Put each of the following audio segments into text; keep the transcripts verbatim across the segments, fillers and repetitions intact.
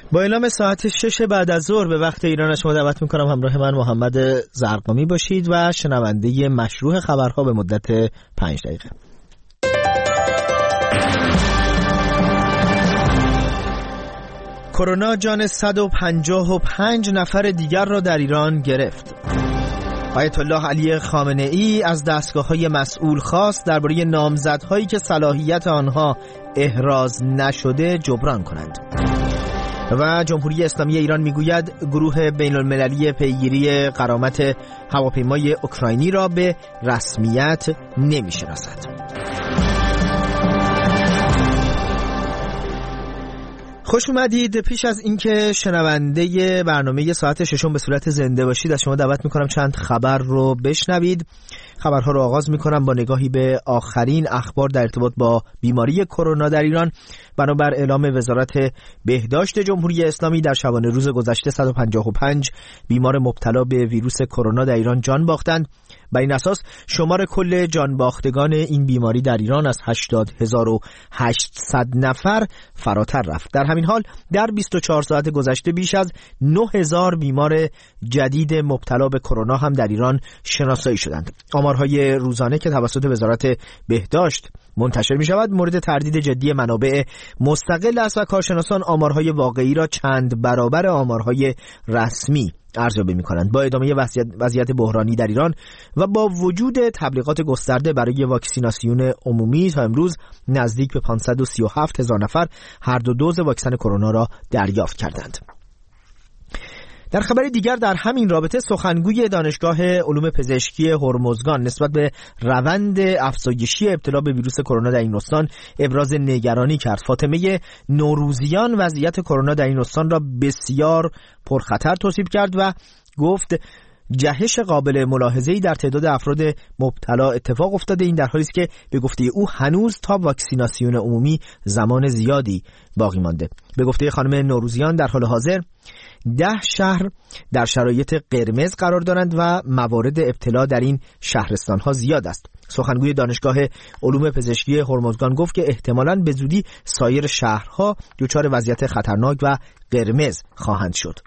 با اعلام ساعت شش بعد از ظهر به وقت ایران شما دعوت میکنم همراه من محمد زرقامی باشید و شنونده مشروع خبرها به مدت پنج دقیقه. کرونا جان صد و پنجاه و پنج نفر دیگر را در ایران گرفت. آیت الله علی خامنه ای از دستگاه‌های مسئول خواست درباره نامزدهایی که صلاحیت آنها احراز نشده جبران کنند. و جمهوری اسلامی ایران میگوید گروه بین المللی پیگیری غرامت هواپیمای اوکراینی را به رسمیت نمی‌شناسد. خوش اومدید. پیش از اینکه شنونده برنامه ساعت ششم به صورت زنده باشید از شما دعوت میکنم چند خبر رو بشنوید. خبرها رو آغاز میکنم با نگاهی به آخرین اخبار در ارتباط با بیماری کرونا در ایران. بنابر اعلام وزارت بهداشت جمهوری اسلامی در شبانه روز گذشته صد و پنجاه و پنج بیمار مبتلا به ویروس کرونا در ایران جان باختند. بر این اساس شمار کل جان باختگان این بیماری در ایران از هشتاد هزار و هشتصد نفر فراتر رفت. در همین حال در بیست و چهار ساعت گذشته بیش از نه هزار بیمار جدید مبتلا به کرونا هم در ایران شناسایی شدند. آمارهای روزانه که توسط وزارت بهداشت منتشر می شود مورد تردید جدی منابع مستقل است و کارشناسان آمارهای واقعی را چند برابر آمارهای رسمی ارزیابی می‌کنند. با ادامه وضعیت, وضعیت بحرانی در ایران و با وجود تبلیغات گسترده برای واکسیناسیون عمومی تا امروز نزدیک به پانصد و سی و هفت هزار نفر هر دو دوز واکسن کرونا را دریافت کردند. در خبر دیگر در همین رابطه سخنگوی دانشگاه علوم پزشکی هرمزگان نسبت به روند افزایشی ابتلا به ویروس کرونا در این استان ابراز نگرانی کرد. فاطمه نوروزیان وضعیت کرونا در این استان را بسیار پرخطر توصیف کرد و گفت جهش قابل ملاحظه‌ای در تعداد افراد مبتلا اتفاق افتاده. این در حالی است که به گفته او هنوز تا واکسیناسیون عمومی زمان زیادی باقی مانده. به گفته خانم نوروزیان در حال حاضر ده شهر در شرایط قرمز قرار دارند و موارد ابتلا در این شهرستان‌ها زیاد است. سخنگوی دانشگاه علوم پزشکی هرمزگان گفت که احتمالاً به زودی سایر شهرها دچار وضعیت خطرناک و قرمز خواهند شد.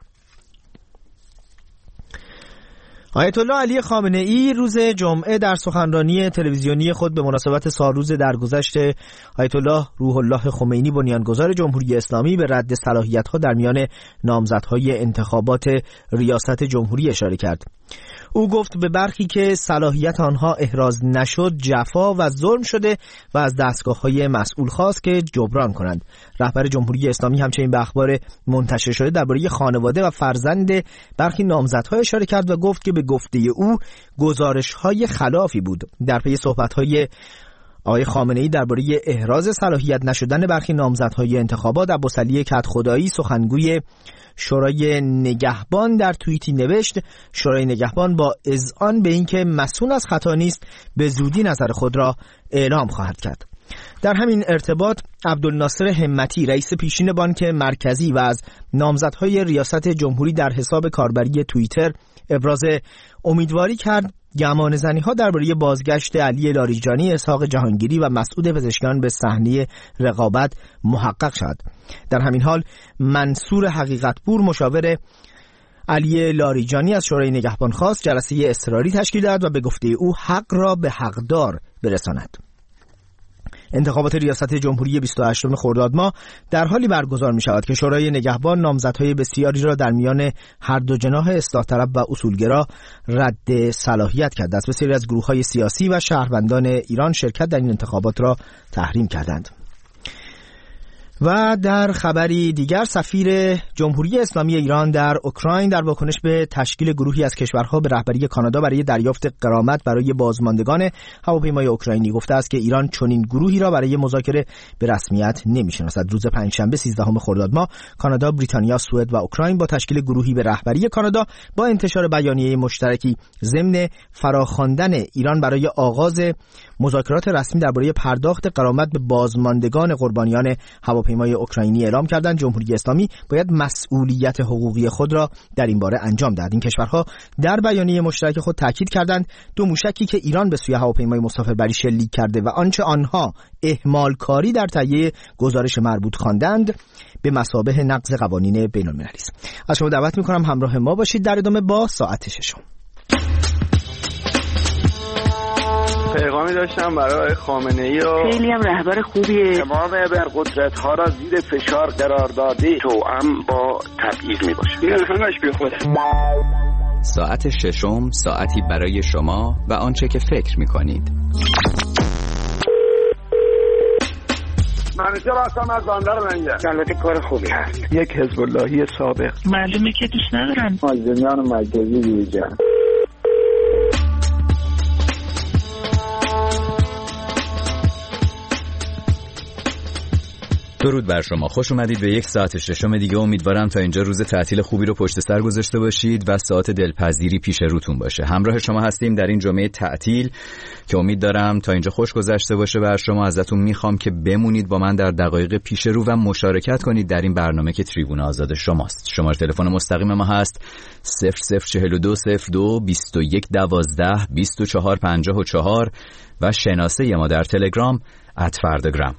آیت الله علی خامنه ای روز جمعه در سخنرانی تلویزیونی خود به مناسبت سالروز درگذشت آیت الله روح الله خمینی بنیانگذار جمهوری اسلامی به رد صلاحیت‌ها در میان نامزدهای انتخابات ریاست جمهوری اشاره کرد. او گفت به برخی که صلاحیت آنها احراز نشد جفا و ظلم شده و از دستگاه‌های مسئول خواست که جبران کنند. رهبر جمهوری اسلامی همچنین به اخبار منتشر شده درباره خانواده و فرزند برخی نامزدها اشاره کرد و گفت که به گفته او گزارش‌های خلافی بود. در پی صحبت‌های آقای خامنه‌ای درباره احراز صلاحیت نشدن برخی نامزدهای انتخابات، ابوسعلی کدخدایی سخنگوی شورای نگهبان در توییتی نوشت شورای نگهبان با اذعان به اینکه مسئول از خطا نیست به زودی نظر خود را اعلام خواهد کرد. در همین ارتباط عبدالناصر همتی رئیس پیشین بانک مرکزی و از نامزدهای ریاست جمهوری در حساب کاربری توییتر ابراز امیدواری کرد گمان زنی ها درباره بازگشت علی لاریجانی، اسحاق جهانگیری و مسعود پزشکیان به صحنه رقابت محقق شد. در همین حال منصور حقیقتپور مشاور علی لاریجانی از شورای نگهبان خواست جلسه اضطراری تشکیل دهد و به گفته او حق را به حقدار برساند. انتخابات ریاست جمهوری بیست و هشتم خرداد ماه در حالی برگزار می شود که شورای نگهبان نامزدهای بسیاری را در میان هر دو جناح اصلاح طلب و اصولگرا رد صلاحیت کرده است. بسیاری از گروه‌های سیاسی و شهروندان ایران شرکت در این انتخابات را تحریم کردند. و در خبری دیگر سفیر جمهوری اسلامی ایران در اوکراین در واکنش به تشکیل گروهی از کشورها به رهبری کانادا برای دریافت غرامت برای بازماندگان هواپیمای اوکراینی گفته است که ایران چنین گروهی را برای مذاکره به رسمیت نمی‌شناسد. روز پنجشنبه سیزدهم خرداد ماه کانادا، بریتانیا، سوئد و اوکراین با تشکیل گروهی به رهبری کانادا با انتشار بیانیه مشترکی ضمن فراخواندن ایران برای آغاز مذاکرات رسمی درباره پرداخت غرامت به بازماندگان قربانیان هواپیمای هواپیمای اوکراینی اعلام کردند جمهوری اسلامی باید مسئولیت حقوقی خود را در این باره انجام دهد. این کشورها در بیانیه مشترک خود تاکید کردند دو موشکی که ایران به سوی هواپیمای مسافربری شلیک کرده و آنچه آنها اهمال کاری در تهیه گزارش مربوط خواندند به مثابه نقض قوانین بین‌المللی است. از شما دعوت می‌کنم همراه ما باشید در ادامه با ساعت ششم. پیغامی داشتم برای خامنه‌ای و خیلی هم رهبر خوبیه. تمام ابرقدرت‌ها را زیر فشار قرار داده توأم با تبعیض میباشه. این همش بی خوده. ساعت ششم، ساعتی برای شما و آنچه که فکر می‌کنید. منیجر هستم از بندر منگه. البته کار خوبی هست. یک حزب اللهی سابق. معلومه که دوست ندارن. مازنیان مرکزی دیجا. درود بر شما، خوش اومدید به یک ساعت ششم دیگه. امیدوارم تا اینجا روز تعطیل خوبی رو پشت سر گذاشته باشید و ساعت دلپذیری پیش روتون باشه. همراه شما هستیم در این جمعه تعطیل که امید دارم تا اینجا خوش گذشته باشه. بر شما ازتون میخوام که بمونید با من در دقایق پیش رو و مشارکت کنید در این برنامه که تریبون آزاد شماست. شماره تلفن مستقیم ما هست صفر صفر چهل و دو صفر دو بیست و یک دوازده بیست و چهار پنجاه و چهار و شناسه ما در تلگرام ات فرداگرام.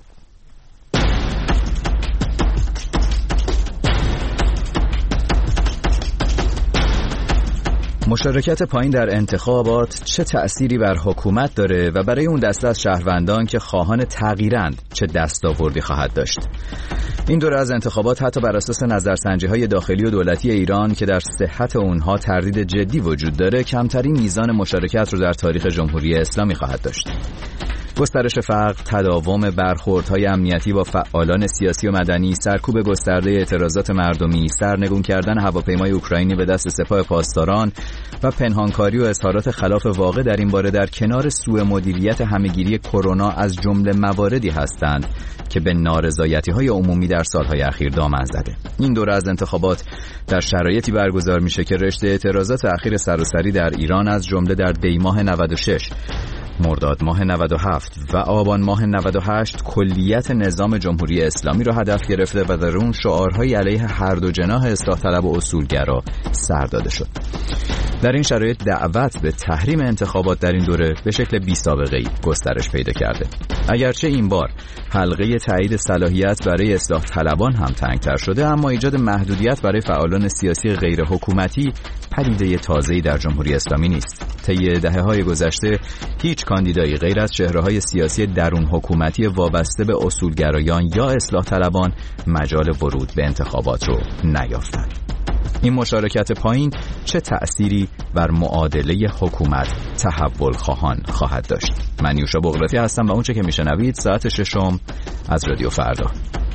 مشارکت پایین در انتخابات چه تأثیری بر حکومت داره و برای اون دسته از شهروندان که خواهان تغییرند چه دستاوردی خواهد داشت؟ این دوره از انتخابات حتی بر اساس نظرسنجی‌های داخلی و دولتی ایران که در صحت اونها تردید جدی وجود داره کمترین میزان مشارکت رو در تاریخ جمهوری اسلامی خواهد داشت. گسترش فقر، تداوم برخوردهای امنیتی با فعالان سیاسی و مدنی، سرکوب گسترده اعتراضات مردمی، سرنگون کردن هواپیمای اوکراینی به دست سپاه پاسداران و پنهانکاری و اظهارات خلاف واقع در این باره در کنار سوء مدیریت همهگیری کرونا از جمله مواردی هستند که به نارضایتی‌های عمومی در سالهای اخیر دامن زده. این دوره از انتخابات در شرایطی برگزار میشه که رشته اعتراضات اخیر سراسری در ایران از جمله در دی‌ماه نود و شش، مرداد ماه نود و هفت و آبان ماه نود و هشت کلیت نظام جمهوری اسلامی را هدف گرفته و در اون شعارهای علیه هر دو جناح اصلاح طلب و اصولگرا سر داده شد. در این شرایط دعوت به تحریم انتخابات در این دوره به شکل بی سابقه‌ای گسترش پیدا کرده. اگرچه این بار حلقه تایید صلاحیت برای اصلاح طلبان هم تنگتر شده، اما ایجاد محدودیت برای فعالان سیاسی غیر حکومتی پدیده تازه‌ای در جمهوری اسلامی نیست. طی دهه‌های گذشته هیچ کاندیدایی غیر از چهره‌های سیاسی درون حکومتی وابسته به اصولگرایان یا اصلاح طلبان مجال ورود به انتخابات رو نیافتند. این مشارکت پایین چه تأثیری بر معادله حکومت تحول خواهان خواهد داشت؟ من یوشا بغراتی هستم و اونچه که میشنوید ساعت ششم از رادیو فردا.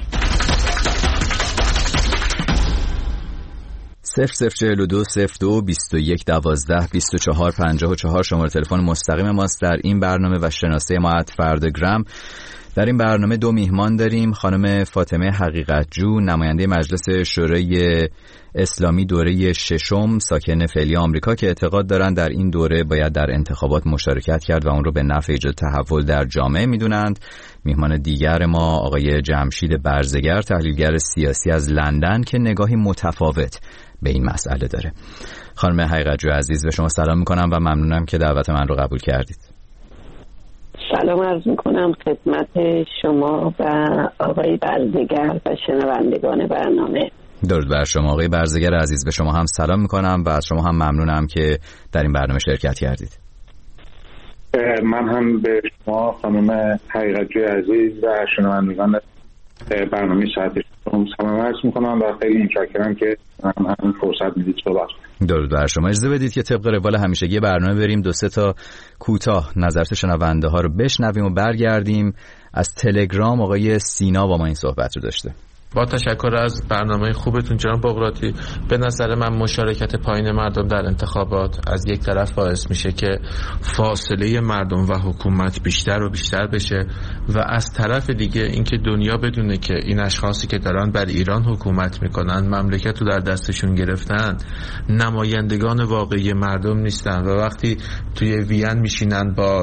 صفر صفر چهل و دو صفر دو بیست و یک دوازده بیست و چهار پنجاه و چهار شماره تلفن مستقیم ماست در این برنامه و شناسه ما ات فرداگرام. در این برنامه دو میهمان داریم. خانم فاطمه حقیقتجو، نماینده مجلس شورای اسلامی دوره ششم، ساکن فعلی آمریکا، که اعتقاد دارند در این دوره باید در انتخابات مشارکت کرد و اون رو به نفع ایجاد تحول در جامعه میدونند. میهمان دیگر ما آقای جمشید برزگر، تحلیلگر سیاسی از لندن که نگاهی متفاوت به این مسئله داره. خانم حقیقتجو عزیز، به شما سلام میکنم و ممنونم که دعوت من رو قبول کردید. سلام عرض میکنم خدمت شما و آقای برزگر و شنوندگان برنامه. درود بر شما آقای برزگر عزیز. به شما هم سلام میکنم و از شما هم ممنونم که در این برنامه شرکت کردید. من هم به شما خانم حقیقتجوی عزیز و شنوندگان برنامه ساعت ششم سلام عرض میکنم و خیلی متشکرم که هم هم فرصت میدید صحبت کنم. درود بر شما. اجازه بدید که طبق روال همیشگی برنامه بریم دو سه تا کوتاه نظرات شنونده ها رو بشنویم و برگردیم. از تلگرام آقای سینا با ما این صحبت رو داشته. با تشکر از برنامه خوبتون جناب بغراتی. به نظر من مشارکت پایین مردم در انتخابات از یک طرف باعث میشه که فاصله مردم و حکومت بیشتر و بیشتر بشه و از طرف دیگه اینکه دنیا بدونه که این اشخاصی که دارن بر ایران حکومت میکنن، مملکت رو در دستشون گرفتن، نمایندگان واقعی مردم نیستن و وقتی توی وین میشینن با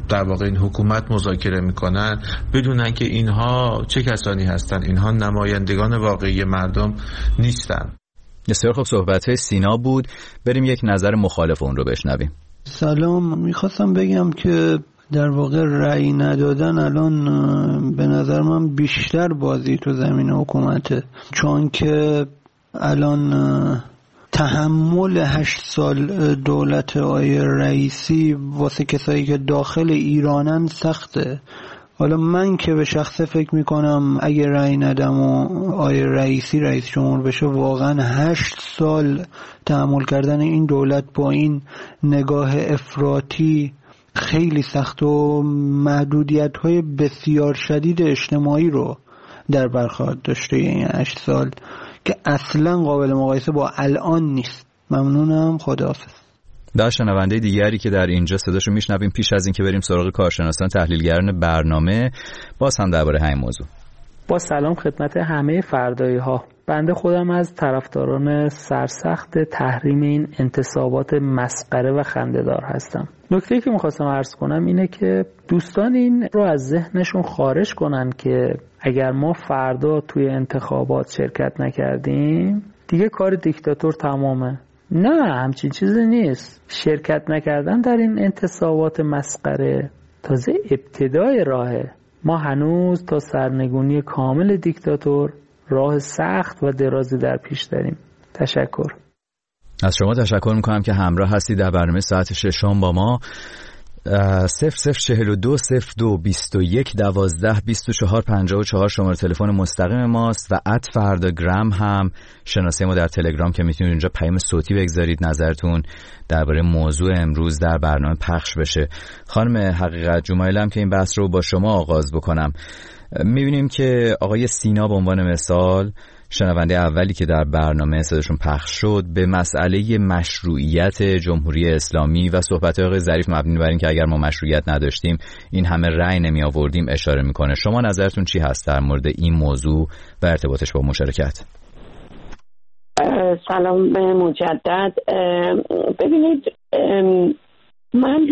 در واقع این حکومت مذاکره میکنن بدونن که اینها چه کسانی هستن. اینها نمایندگان واقعی مردم نیستن. بسیار خوب، صحبت‌های سینا بود. بریم یک نظر مخالف اون رو بشنویم. سلام، میخواستم بگم که در واقع رأی ندادن الان به نظر من بیشتر بازی تو زمین حکومته، چون که الان تحمل هشت سال دولت آقای رئیسی واسه کسایی که داخل ایرانن سخته. حالا من که به شخصه فکر میکنم اگه رأی ندم و آقای رئیسی رئیس جمهور بشه، واقعا هشت سال تحمل کردن این دولت با این نگاه افراطی خیلی سخت و محدودیت‌های بسیار شدید اجتماعی رو در بر خواهد داشته این هشت سال که اصلا قابل مقایسه با الان نیست. ممنونم، خداحافظ. در شنونده دیگری که در اینجا صداشو میشنویم، پیش از این که بریم سراغ کارشناسان تحلیلگران برنامه، باز هم درباره همین موضوع. با سلام خدمت همه فردایی ها. بنده خودم از طرفداران سرسخت تحریم این انتصابات مسخره و خنده‌دار هستم. نکته‌ای که می‌خواستم عرض کنم اینه که دوستان این رو از ذهنشون خارج کنن که اگر ما فردا توی انتخابات شرکت نکردیم دیگه کار دیکتاتور تمامه. نه، همچین چیزی نیست. شرکت نکردن در این انتصابات مسخره تازه ابتدای راهه. ما هنوز تا سرنگونی کامل دیکتاتور راه سخت و درازی در پیش داریم. تشکر. از شما تشکر میکنم که همراه هستید در برنامه ساعت ششم با ما. صفر صفر چهل و دو صفر دو بیست و یک دوازده بیست و چهار پنجاه و چهار شماره تلفن مستقیم ماست و ات فرداگرام هم شناسه ما در تلگرام که میتونید اینجا پیام صوتی بگذارید، نظرتون درباره موضوع امروز در برنامه پخش بشه. خانم حقیقت جمایلم که این بحث رو با شما آغاز بکنم. میبینیم که آقای سینا به عنوان مثال شنونده اولی که در برنامه صداشون پخش شد به مسئله مشروعیت جمهوری اسلامی و صحبت‌های آقای ظریف مبنی بر این که اگر ما مشروعیت نداشتیم این همه رأی نمی آوردیم اشاره میکنه. شما نظرتون چی هست در مورد این موضوع و ارتباطش با مشارکت؟ سلام به مجدد. ببینید، من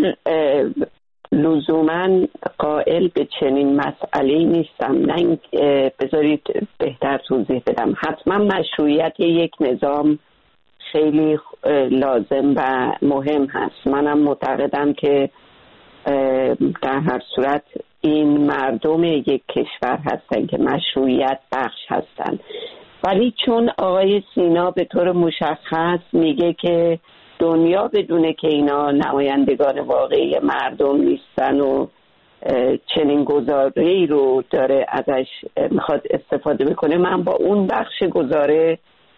لزوما قائل به چنین مسئله‌ای نیستم. نه، بذارید بهتر توضیح بدم. حتما مشروعیت یک نظام خیلی لازم و مهم هست. منم معتقدم که در هر صورت این مردم یک کشور هستن که مشروعیت بخش هستن، ولی چون آقای سینا به طور مشخص میگه که دنیا بدونه که اینا نمایندگان واقعی مردم نیستن و چنین گزاره‌ای رو داره ازش میخواد استفاده بکنه، من با اون بخش گزاره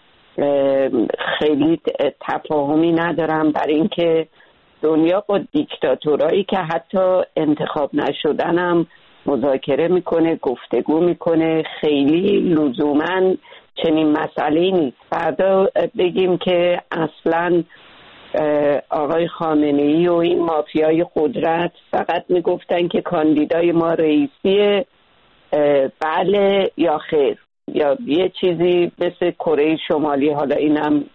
خیلی تفاهمی ندارم. برای اینکه دنیا با دیکتاتورایی که حتی انتخاب نشدنم مذاکره میکنه، گفتگو میکنه، خیلی لزوما چنین مسئله‌ای نیست. فردا بگیم که اصلاً آقای خامنه‌ای و این مافیای قدرت فقط میگفتن که کاندیدای ما رئیسیه، بله یا خیر، یا یه چیزی مثل کره شمالی، حالا اینم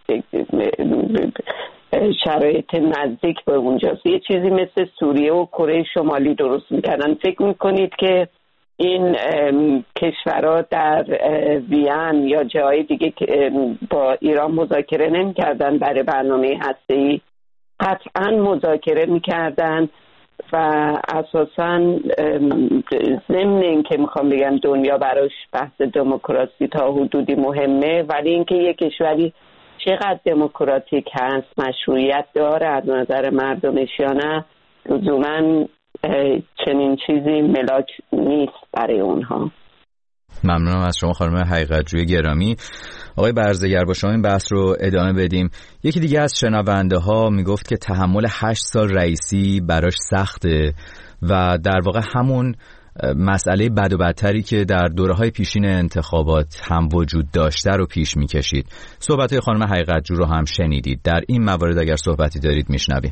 شرایط نزدیک به اونجاست، یه چیزی مثل سوریه و کره شمالی درست میکنن. فکر میکنید که این کشورها در وین یا جای دیگه با ایران مذاکره نمی‌کردن برای برنامه هسته‌ای؟ قطعاً مذاکره می‌کردن و اساساً ضمن این که میخوام بگم دنیا براش بحث دموکراسی تا حدودی مهمه، ولی اینکه یک کشوری چقدر دموکراتیک هست، مشروعیت داره از نظر مردمش یا نه، لزوماً چنین چیزی ملاک نیست برای اونها. ممنونم از شما خانم حقیقت‌جوی گرامی. آقای برزگر، با شما این بحث رو ادامه بدیم. یکی دیگه از شنونده ها میگفت که تحمل هشت سال رئیسی براش سخته و در واقع همون مسئله بد و بدتری که در دوره‌های پیشین انتخابات هم وجود داشته رو پیش میکشید. صحبت‌های خانم حقیقت‌جو رو هم شنیدید. در این موارد اگر صحبتی دارید میشنویم.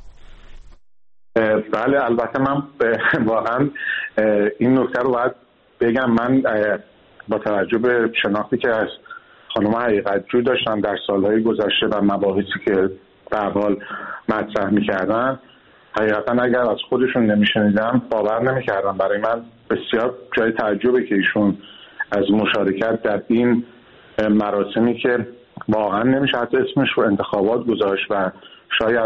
بله، البته من واقعا این نکته رو باید بگم. من با توجه به شناختی که از خانم حقیقت‌جو داشتم در سالهای گذشته و مباحثی که به حال مطرح می‌کردن، حقیقتا اگر از خودشون نمیشنیدم باور نمیکردم. برای من بسیار جای تعجبه که ایشون از مشارکت در این مراسمی که واقعا نمیشه حتی اسمش رو انتخابات گذاشت و شاید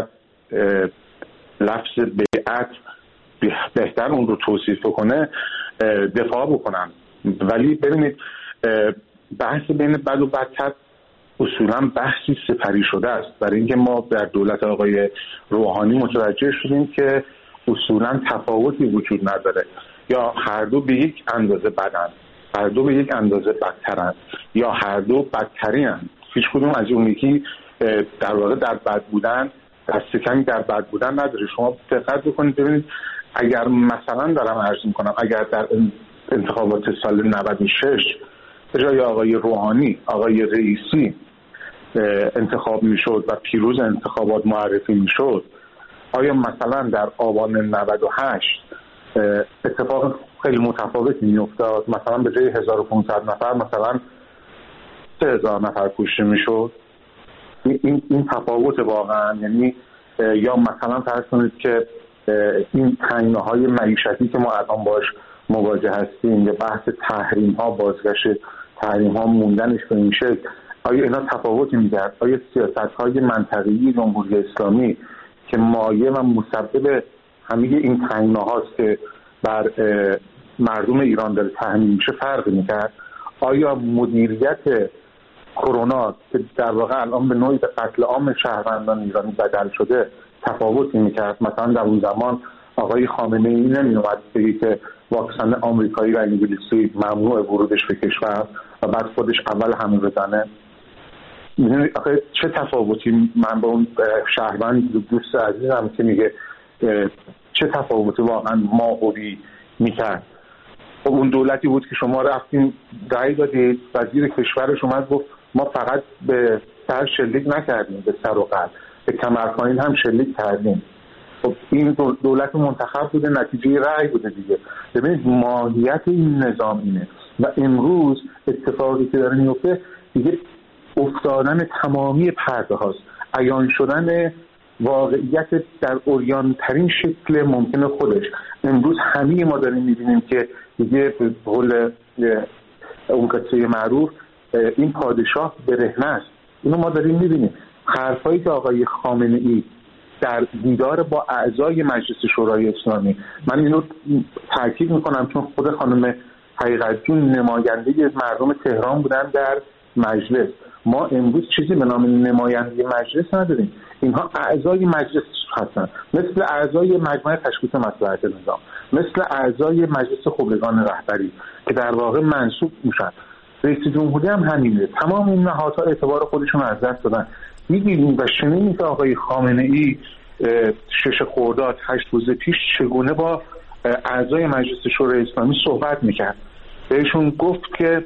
لفظ بیعت بهتر اون رو توصیف کنه دفاع بکنن. ولی ببینید بحث بین بد و بدتر اصولا بحثی سپری شده است، برای اینکه ما در دولت آقای روحانی متوجه شدیم که اصولا تفاوتی وجود نداره، یا هر دو به یک اندازه بدن، هر دو به یک اندازه بدترند، یا هر دو بدترینند. هیچ کدوم از اون یکی در واقع در بد بودن دست کمی در بد بودن نداره. شما دقت بکنید ببینید، اگر مثلا دارم عرض میکنم اگر در انتخابات سال نود و شش به جای آقای روحانی آقای رئیسی انتخاب میشد و پیروز انتخابات معرفی میشد، آیا مثلا در آبان نود و هشت اتفاق خیلی متفاوتی میافتاد؟ مثلا به جای هزار و پانصد نفر مثلا سه هزار نفر کشته میشد؟ این این تفاوت واقعا، یعنی یا مثلا فرض کنید که این تنگناهای معیشتی که ما الان باش مواجه هستیم، یا بحث تحریم ها، بازگشت تحریم ها، موندنش به این شکل، آیا اینا تفاوتی می‌کرد؟ آیا سیاست های منطقه‌ای جمهوری اسلامی که مایه و مسبب همه این تنگناهاست که بر مردم ایران داره تحمیل میشه فرق می‌کرد؟ آیا مدیریت کرونا که در واقع الان به نوعی به قتل عام شهروندان ایرانی بدل شده تفاوتی می‌کرد؟ مثلا در اون زمان آقای خامنه‌ای نمی‌اومد بگه که واکسن آمریکایی و انگلیسی ممنوع ورودش به کشور و بعد خودش اول همه بزنه. آخه چه تفاوتی، من با اون شهروند دوست عزیزم که میگه چه تفاوتی واقعا ماهوی میکرد. خب اون دولتی بود که شما رفتین رأی دادید، وزیر کشورش اومد گفت ما فقط به سر شلیک نکردیم، به سر و قلب، به کمرپایین هم شلیک کردیم. خب این دولت منتخب بوده، نتیجه رأی بوده دیگه. ببینید ماهیت این نظام اینه و امروز اتفاقی که داره میفته دیگه افتادن تمامی پرده هاست، عیان شدن واقعیت در عریان ترین شکل ممکن خودش. امروز همه ما داریم میبینیم که دیگه به قول اون قصه معروف این پادشاه برهنه است. اینو ما داریم میبینیم. حرفایی که آقای خامنه ای در دیدار با اعضای مجلس شورای اسلامی، من اینو تاکید میکنم چون خود خانم حقیقت جون نماینده مردم تهران بودن در مجلس، ما امروز چیزی به نام نماینده مجلس نداریم. اینها اعضای مجلس هستن، مثل اعضای مجمع تشخیص مصلحت نظام، مثل اعضای مجلس خبرگان رهبری که در واقع منصوب میشن. رئیس جمهوری هم همینه. تمام این نهادها اعتبار خودشون از دست دادن. می‌بینیم و شنیدیم که آقای خامنه ای شش خرداد هشت روز پیش چگونه با اعضای مجلس شورای اسلامی صحبت میکرد. بهشون گفت که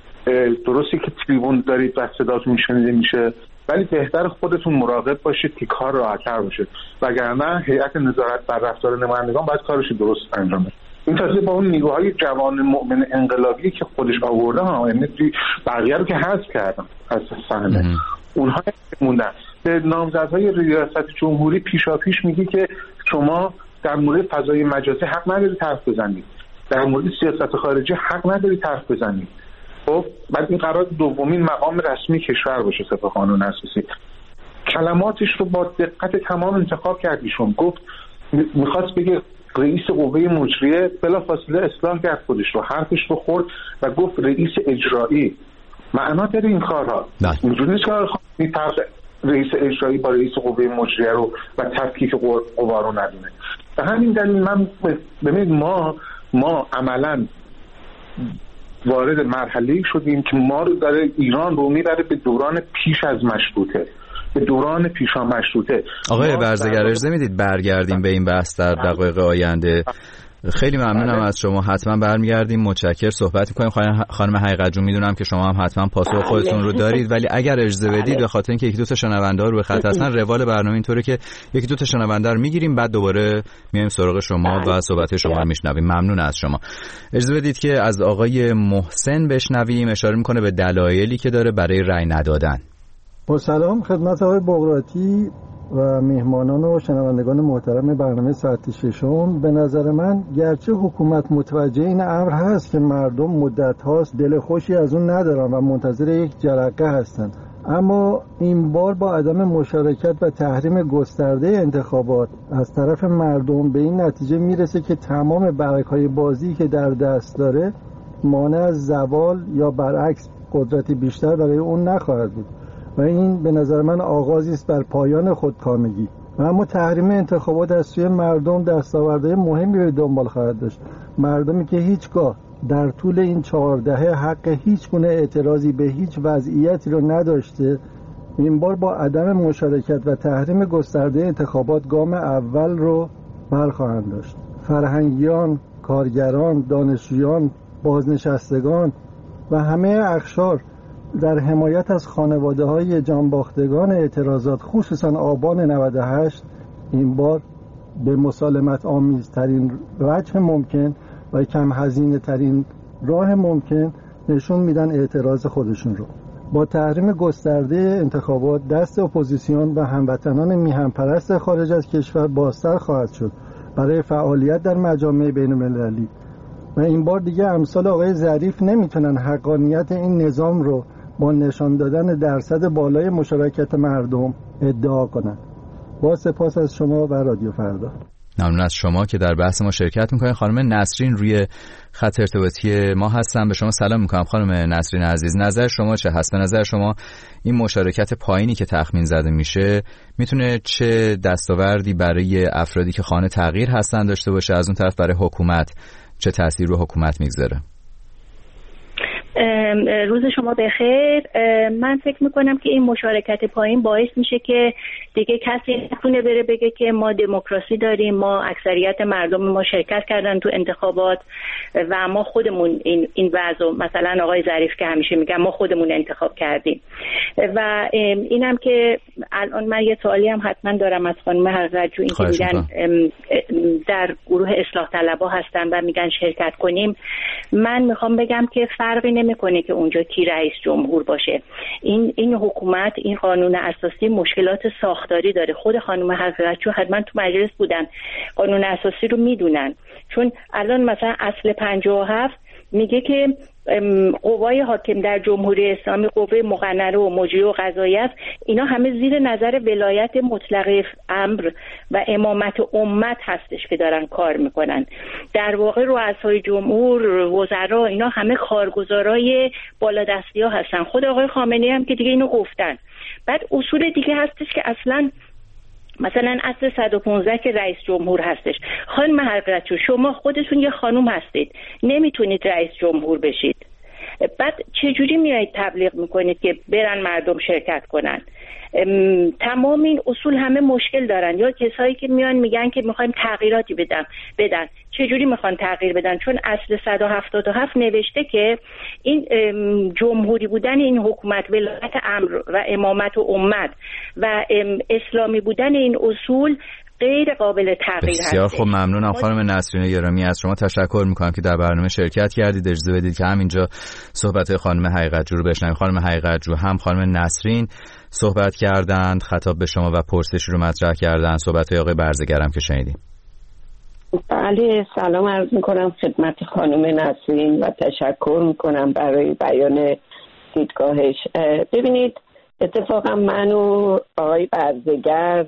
درسته که تریبون دارید و صداتون شنیده میشه، ولی بهتر خودتون مراقب باشید که کار راحت‌تر باشه، وگرنه هیئت نظارت بر رفتار نمایندگان باید کارش درست انجام بده. این تازه با اون نیروهای جوان مؤمن انقلابی که خودش آورده ها، یعنی بقیه رو که حذف کردن از صحنه، اونها موندن. به نامزدهای ریاست جمهوری پیشا پیش میگه که شما در مورد فضای مجازی حق ندارید حرف بزنید، در مورد سیاست خارجی حق ندارید حرف بزنید. خب بعد این قرار دومین مقام رسمی کشور باشه طبق قانون اساسی. کلماتش رو با دقت تمام انتخاب کردیشون. گفت میخواست بگه رئیس قوه مجریه، بلافاصله اصلاح کرد خودش رو، حرفش رو خورد و گفت رئیس اجرایی. معنا داره این کارها؟ اینجوری نیست که رئیس اجرایی با رئیس قوه مجریه رو و تفکیک قوا رو ندونه. به همین دلیل من ببینید ما ما عملاً وارد مرحله‌ای شدیم که ما رو داره ایران رو میبره به دوران پیش از مشروطه، به دوران پیشا مشروطه. آقای برزگر اجازه میدید برگردیم به این بحث در دقایق آینده. خیلی ممنونم از شما. حتما برمیگردیم، متشکرم، صحبت می‌کنیم. خانم حقیقت جون میدونم که شما هم حتما پاسخ خودتون رو دارید، ولی اگر اجازه بدید به خاطر اینکه یکی دو تا شنونده رو به خط هستن، روال برنامه اینطوره که یکی دو تا شنونده رو میگیریم، بعد دوباره میایم سراغ شما و صحبت شما رو میشنویم. ممنون از شما. اجازه بدید که از آقای محسن بشنویم. اشاره میکنه به دلایلی که داره برای رأی ندادن. با سلام خدمت آقای بغراتی. و میهمانان و شنوندگان محترم برنامه ساعت ششم، به نظر من گرچه حکومت متوجه این امر هست که مردم مدت هاست دل خوشی از اون ندارن و منتظر یک جرقه هستن، اما این بار با عدم مشارکت و تحریم گسترده انتخابات از طرف مردم به این نتیجه میرسه که تمام برگ‌های بازی که در دست داره مانع از زوال یا برعکس قدرتی بیشتر برای اون نخواهد بود و این به نظر من آغازی است بر پایان خودکامگی. و اما تحریم انتخابات از سوی مردم دستاوردهای مهمی به دنبال خواهد داشت. مردمی که هیچگاه در طول این چهار دهه حق هیچ گونه اعتراضی به هیچ وضعیتی رو نداشته، این بار با عدم مشارکت و تحریم گسترده انتخابات گام اول رو برخواهند داشت. فرهنگیان، کارگران، دانشجویان، بازنشستگان و همه اقشار در حمایت از خانواده‌های جانباختگان اعتراضات، خصوصا آبان نود و هشت، این بار به مسالمت آمیزترین وجه ممکن و کم هزینه ترین راه ممکن نشون میدن اعتراض خودشون رو. با تحریم گسترده انتخابات دست اپوزیسیون و هموطنان میهن پرست خارج از کشور بازتر خواهد شد برای فعالیت در مجامع بین المللی و این بار دیگه امثال آقای ظریف نمیتونن حقانیت این نظام رو با نشان دادن درصد بالای مشارکت مردم ادعا کنن. با سپاس از شما و رادیو فردا. ممنون از شما که در بحث ما شرکت میکنید. خانم نسرین روی خط ارتباطی ما هستن. به شما سلام میکنم خانم نسرین عزیز. نظر شما چه هست؟ به نظر شما این مشارکت پایینی که تخمین زده میشه میتونه چه دستاوردی برای افرادی که خواهان تغییر هستن داشته باشه؟ از اون طرف برای حکومت چه تأثیر رو حکومت میگذاره؟ روز شما بخیر. من فکر میکنم که این مشارکت پایین باعث میشه که دیگه کسی نتونه بره بگه که ما دموکراسی داریم، ما اکثریت مردم ما شرکت کردن تو انتخابات و ما خودمون این این وضع، مثلا آقای ظریف که همیشه میگن ما خودمون انتخاب کردیم. و اینم که الان من یه سوالی هم حتما دارم از خانم حقیقتجو، این که میگن در گروه اصلاح طلبها هستن و میگن شرکت کنیم. من میخوام بگم که فرقی نمیکنه که اونجا کی رئیس جمهور باشه. این این حکومت، این قانون اساسی مشکلات ساختاری داره. خود خانم حقیقتجو حتما تو مجلس بودن، قانون اساسی رو میدونن. چون الان مثلا اصل پنجاه و هفت میگه که قوای حاکم در جمهوری اسلامی، قوه مقننه و مجریه و قضاییه است، اینا همه زیر نظر ولایت مطلقه امر و امامت امت هستش که دارن کار میکنن. در واقع رؤسای جمهور، وزرا، اینا همه کارگزارای بالادستی ها هستن. خود آقای خامنه‌ای هم که دیگه اینو گفتن. بعد اصول دیگه هستش که اصلا مثلا اصل صد و پانزده که رئیس جمهور هستش. خانم حقیقتجو، شما خودتون یه خانوم هستید، نمیتونید رئیس جمهور بشید. بعد چجوری میایید تبلیغ میکنید که برن مردم شرکت کنن؟ تمام این اصول همه مشکل دارن. یا کسایی که میان میگن که میخوایم تغییراتی بدن بدن چجوری میخوان تغییر بدن؟ چون اصل صد و هفتاد و هفت نوشته که این جمهوری بودن این حکومت، ولایت امر و امامت و امت و اسلامی بودن این اصول غیر قابل تغییر هست. بسیار خوب، ممنونم خانم نسرین گرامی. از شما تشکر میکنم که در برنامه شرکت کردید. اجازه بدید که همینجا صحبت خانم حقیقتجو رو بشنویم. خانم حقیقتجو هم خانم نسرین صحبت کردند، خطاب به شما و پرسشی رو مطرح کردند. صحبت آقای برزگر هم که شنیدیم. بله، سلام عرض میکنم خدمت خانم نسرین و تشکر میکنم برای بیان دیدگاهش. ببینید، اتفاقا من و آقای برزگر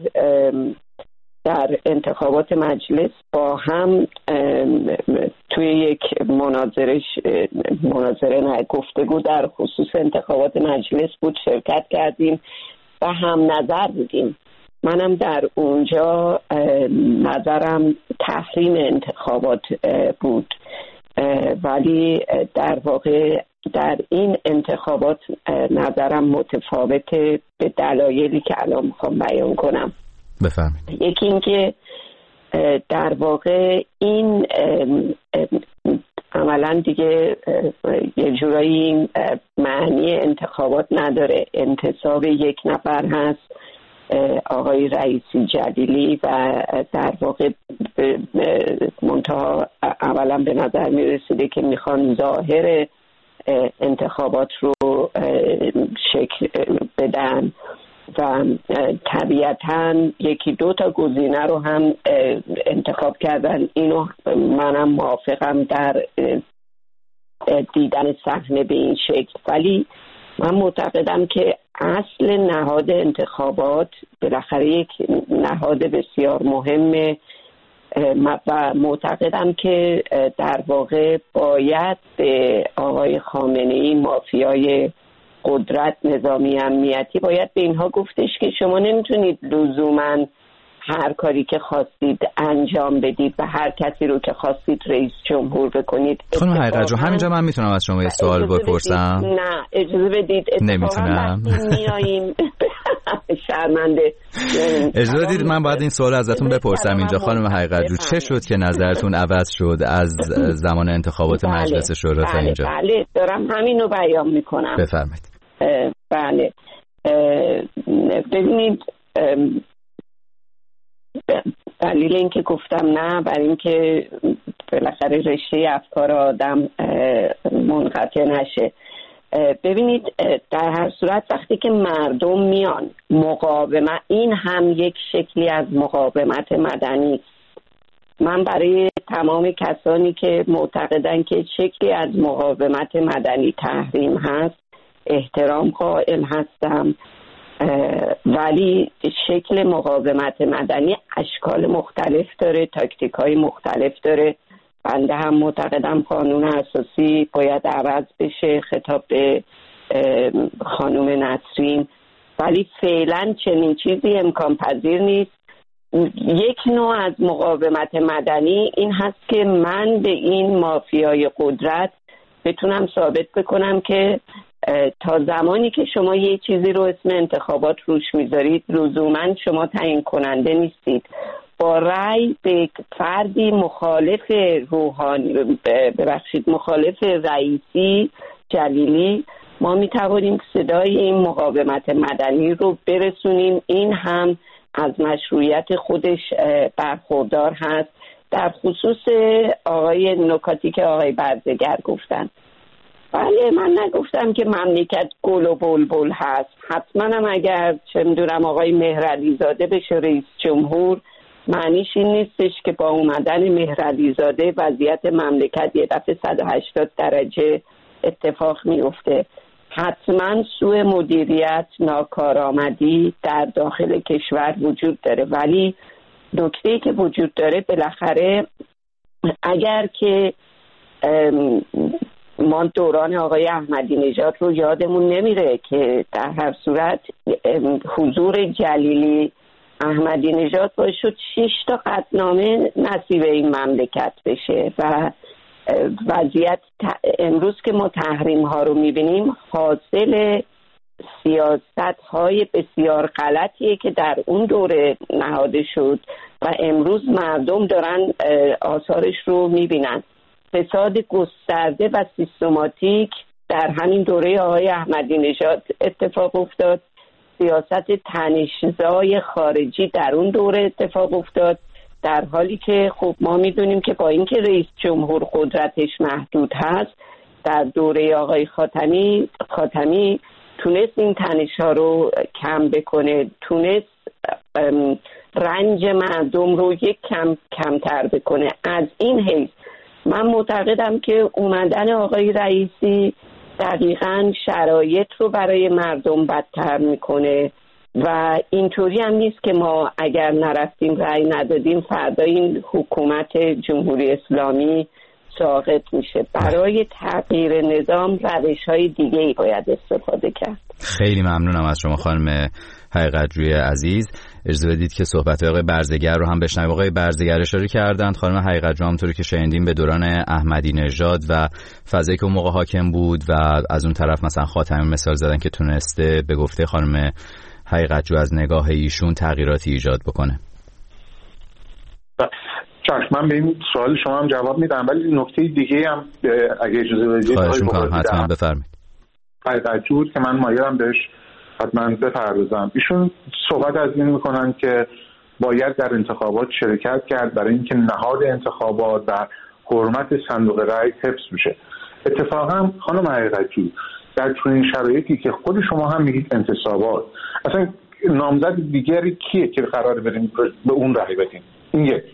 در انتخابات مجلس با هم توی یک مناظره مناظره نه گفتگو در خصوص انتخابات مجلس بود، شرکت کردیم و هم نظر بودیم. منم در اونجا نظرم تحریم انتخابات بود، ولی در واقع در این انتخابات نظرم متفاوته به دلایلی که الان میخوام بیان کنم. بفرمایید. یکی این که در واقع این عملا دیگه یه جورایی معنی انتخابات نداره. انتصاب یک نفر هست، آقای رئیسی جلیلی، و در واقع منتها اولا به نظر می رسیده که میخوان ظاهر انتخابات رو شکل بدن و طبیعتاً یکی دو تا گزینه رو هم انتخاب کردن. اینو منم موافقم در دیدن صحنه به این شکل، ولی من معتقدم که اصل نهاد انتخابات بالاخره یک نهاد بسیار مهمه و معتقدم که در واقع باید به آقای خامنه‌ای مافیای قدرت نظامی امنیتی باید به اینها گفتش که شما نمیتونید لزوماً هر کاری که خواستید انجام بدید و هر کسی رو که خواستید رئیس جمهور بکنید. خانم حقیقت جو همینجا من میتونم از شما یه سوال بپرسم؟ نه اجازه بدید. نمیتونم. میاییم شرمنده. اجازه بدید من باید این سوال ازتون بپرسم اینجا. خانم حقیقت جو چه شد که نظرتون عوض شد از زمان انتخابات بله. مجلس شورا تا اینجا؟ بله دارم همینو بیان میکنم. بفرمایید. بله ببینید دلیل این که گفتم نه برای این که بالاخره رشته افکار آدم منقطع نشه. ببینید در هر صورت وقتی که مردم میان مقاومت، این هم یک شکلی از مقاومت مدنی. من برای تمام کسانی که معتقدن که شکلی از مقاومت مدنی تحریم هست احترام قائل هستم، ولی شکل مقاومت مدنی اشکال مختلف داره، تاکتیک های مختلف داره. بنده هم معتقدم قانون اساسی باید عوض بشه، خطاب به خانم نسرین، ولی فعلا چنین چیزی امکان پذیر نیست. یک نوع از مقاومت مدنی این هست که من به این مافیای قدرت بتونم ثابت بکنم که تا زمانی که شما یه چیزی رو اسم انتخابات روش میذارید لزوماً شما تعیین کننده نیستید. با رأی به فردی مخالف روحانی ببخشید مخالف رئیسی جلیلی ما میتوانیم صدای این مقاومت مدنی رو برسونیم. این هم از مشروعیت خودش برخوردار هست. در خصوص آقای نکاتی که آقای برزگر گفتن، بله من نگفتم که مملکت گل و بلبل هست. حتما هم اگر چه میدونم آقای مهرعلی زاده بشه رئیس جمهور معنیش این نیستش که با اومدن مهرعلی زاده وضعیت مملکت یه دفعه صد و هشتاد درجه اتفاق میفته. حتما سوء مدیریت، ناکارآمدی در داخل کشور وجود داره، ولی نکته‌ای که وجود داره بالاخره اگر که ما دوران آقای احمدی نژاد رو یادمون نمیره که در هر صورت حضور جلیلی احمدی نژاد باعث شد شش تا قطعنامه نصیب این مملکت بشه و وضعیت امروز که ما تحریم ها رو میبینیم حاصل سیاست های بسیار غلطیه که در اون دوره نهاده شد و امروز مردم دارن آثارش رو میبینن. فساد گسترده و سیستماتیک در همین دوره آقای احمدی نژاد اتفاق افتاد. سیاست تنش‌زای خارجی در اون دوره اتفاق افتاد، در حالی که خب ما میدونیم که با اینکه رئیس جمهور قدرتش محدود هست در دوره آقای خاتمی خاتمی تونست این تنش‌ها رو کم بکنه، تونست رنج مردم رو یک کم کمتر بکنه. از این حیث من معتقدم که اومدن آقای رئیسی دقیقاً شرایط رو برای مردم بدتر میکنه و اینطوری هم نیست که ما اگر نرفتیم رأی ندادیم فردا این حکومت جمهوری اسلامی ساقط میشه. برای تغییر نظام روش‌های دیگه‌ای باید استفاده کرد. خیلی ممنونم از شما خانم حقیقت جوی عزیز. اجازه بدید که صحبت آقای برزگر رو هم بشنویم. آقای برزگر اشاره کردند خانم حقیقت جو همونطوری که شنیدیم به دوران احمدی نژاد و فضایی که اون موقع حاکم بود و از اون طرف مثلا خاتمی مثال زدن که تونسته به گفته خانم حقیقت جو از نگاه ایشون تغییراتی ایجاد بکنه. چشم من به این سوال شما هم جواب میدم، ولی نکته دیگه هم اگه اجازه بدید خواهش می‌کنم حتما بفرمایید. حقیقت جو که من مایلم بهش حتما بپردازم. ایشون صحبت از این میکنن که باید در انتخابات شرکت کرد برای اینکه نهاد انتخابات و حرمت صندوق رأی حفظ بشه. اتفاقا خانم حقیقت جو در چنین شرایطی که خود شما هم میگید انتصابات، اصلا نامزد دیگری کیه که قراره بریم به اون رأی بدیم؟ این یک.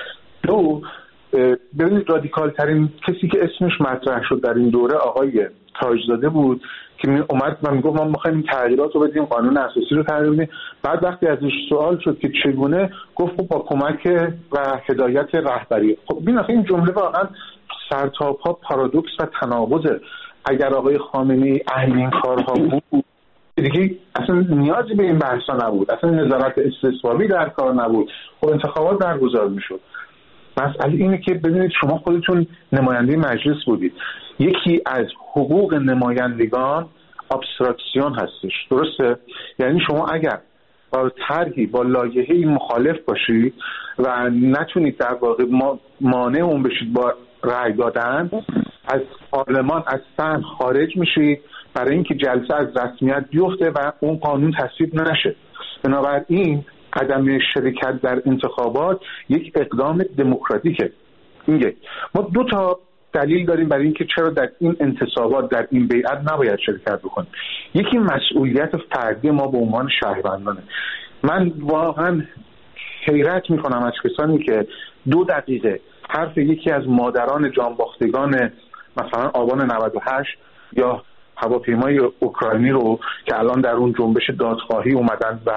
دو، ببینید رادیکال ترین کسی که اسمش مطرح شد در این دوره آقای تاجزاده بود که می اومد و میگفت ما می‌خوایم تغییرات رو بدیم، قانون اساسی رو تغییر بدیم. بعد وقتی ازش سوال شد که چگونه، گفت خب با کمک و هدایت رهبری. خب ببین این جمله واقعا سرتاپا پارادوکس و تناقضه. اگر آقای خامنه‌ای اهل این کارها بود دیگه اصلا نیازی به این بحثا نبود، اصلا نظارت استثبابی در کار نبود، خب انتخابات برگزار میشد. مسئله اینه که ببینید شما خودتون نماینده مجلس بودید، یکی از حقوق نمایندگان ابستراکسیون هستش، درسته؟ یعنی شما اگر با طرحی با لایحه‌ای مخالف باشید و نتونید در واقع مانع اون بشید با رأی دادن، از پارلمان از سن خارج میشید برای اینکه جلسه از رسمیت بیفته و اون قانون تصویب نشه. بنابراین عدم شرکت در انتخابات یک اقدام دموکراتیکه. این یک. ما دو تا دلیل داریم برای اینکه چرا در این انتصابات، در این بیعت نباید شرکت بکنیم. یکی مسئولیت فردی ما به عنوان شهروندانه. من واقعا حیرت میکنم از کسانی که دو دقیقه حرف یکی از مادران جانباختگان مثلا آبان نود و هشت یا هواپیمای اوکراینی رو که الان در اون جنبش دادخواهی اومدن و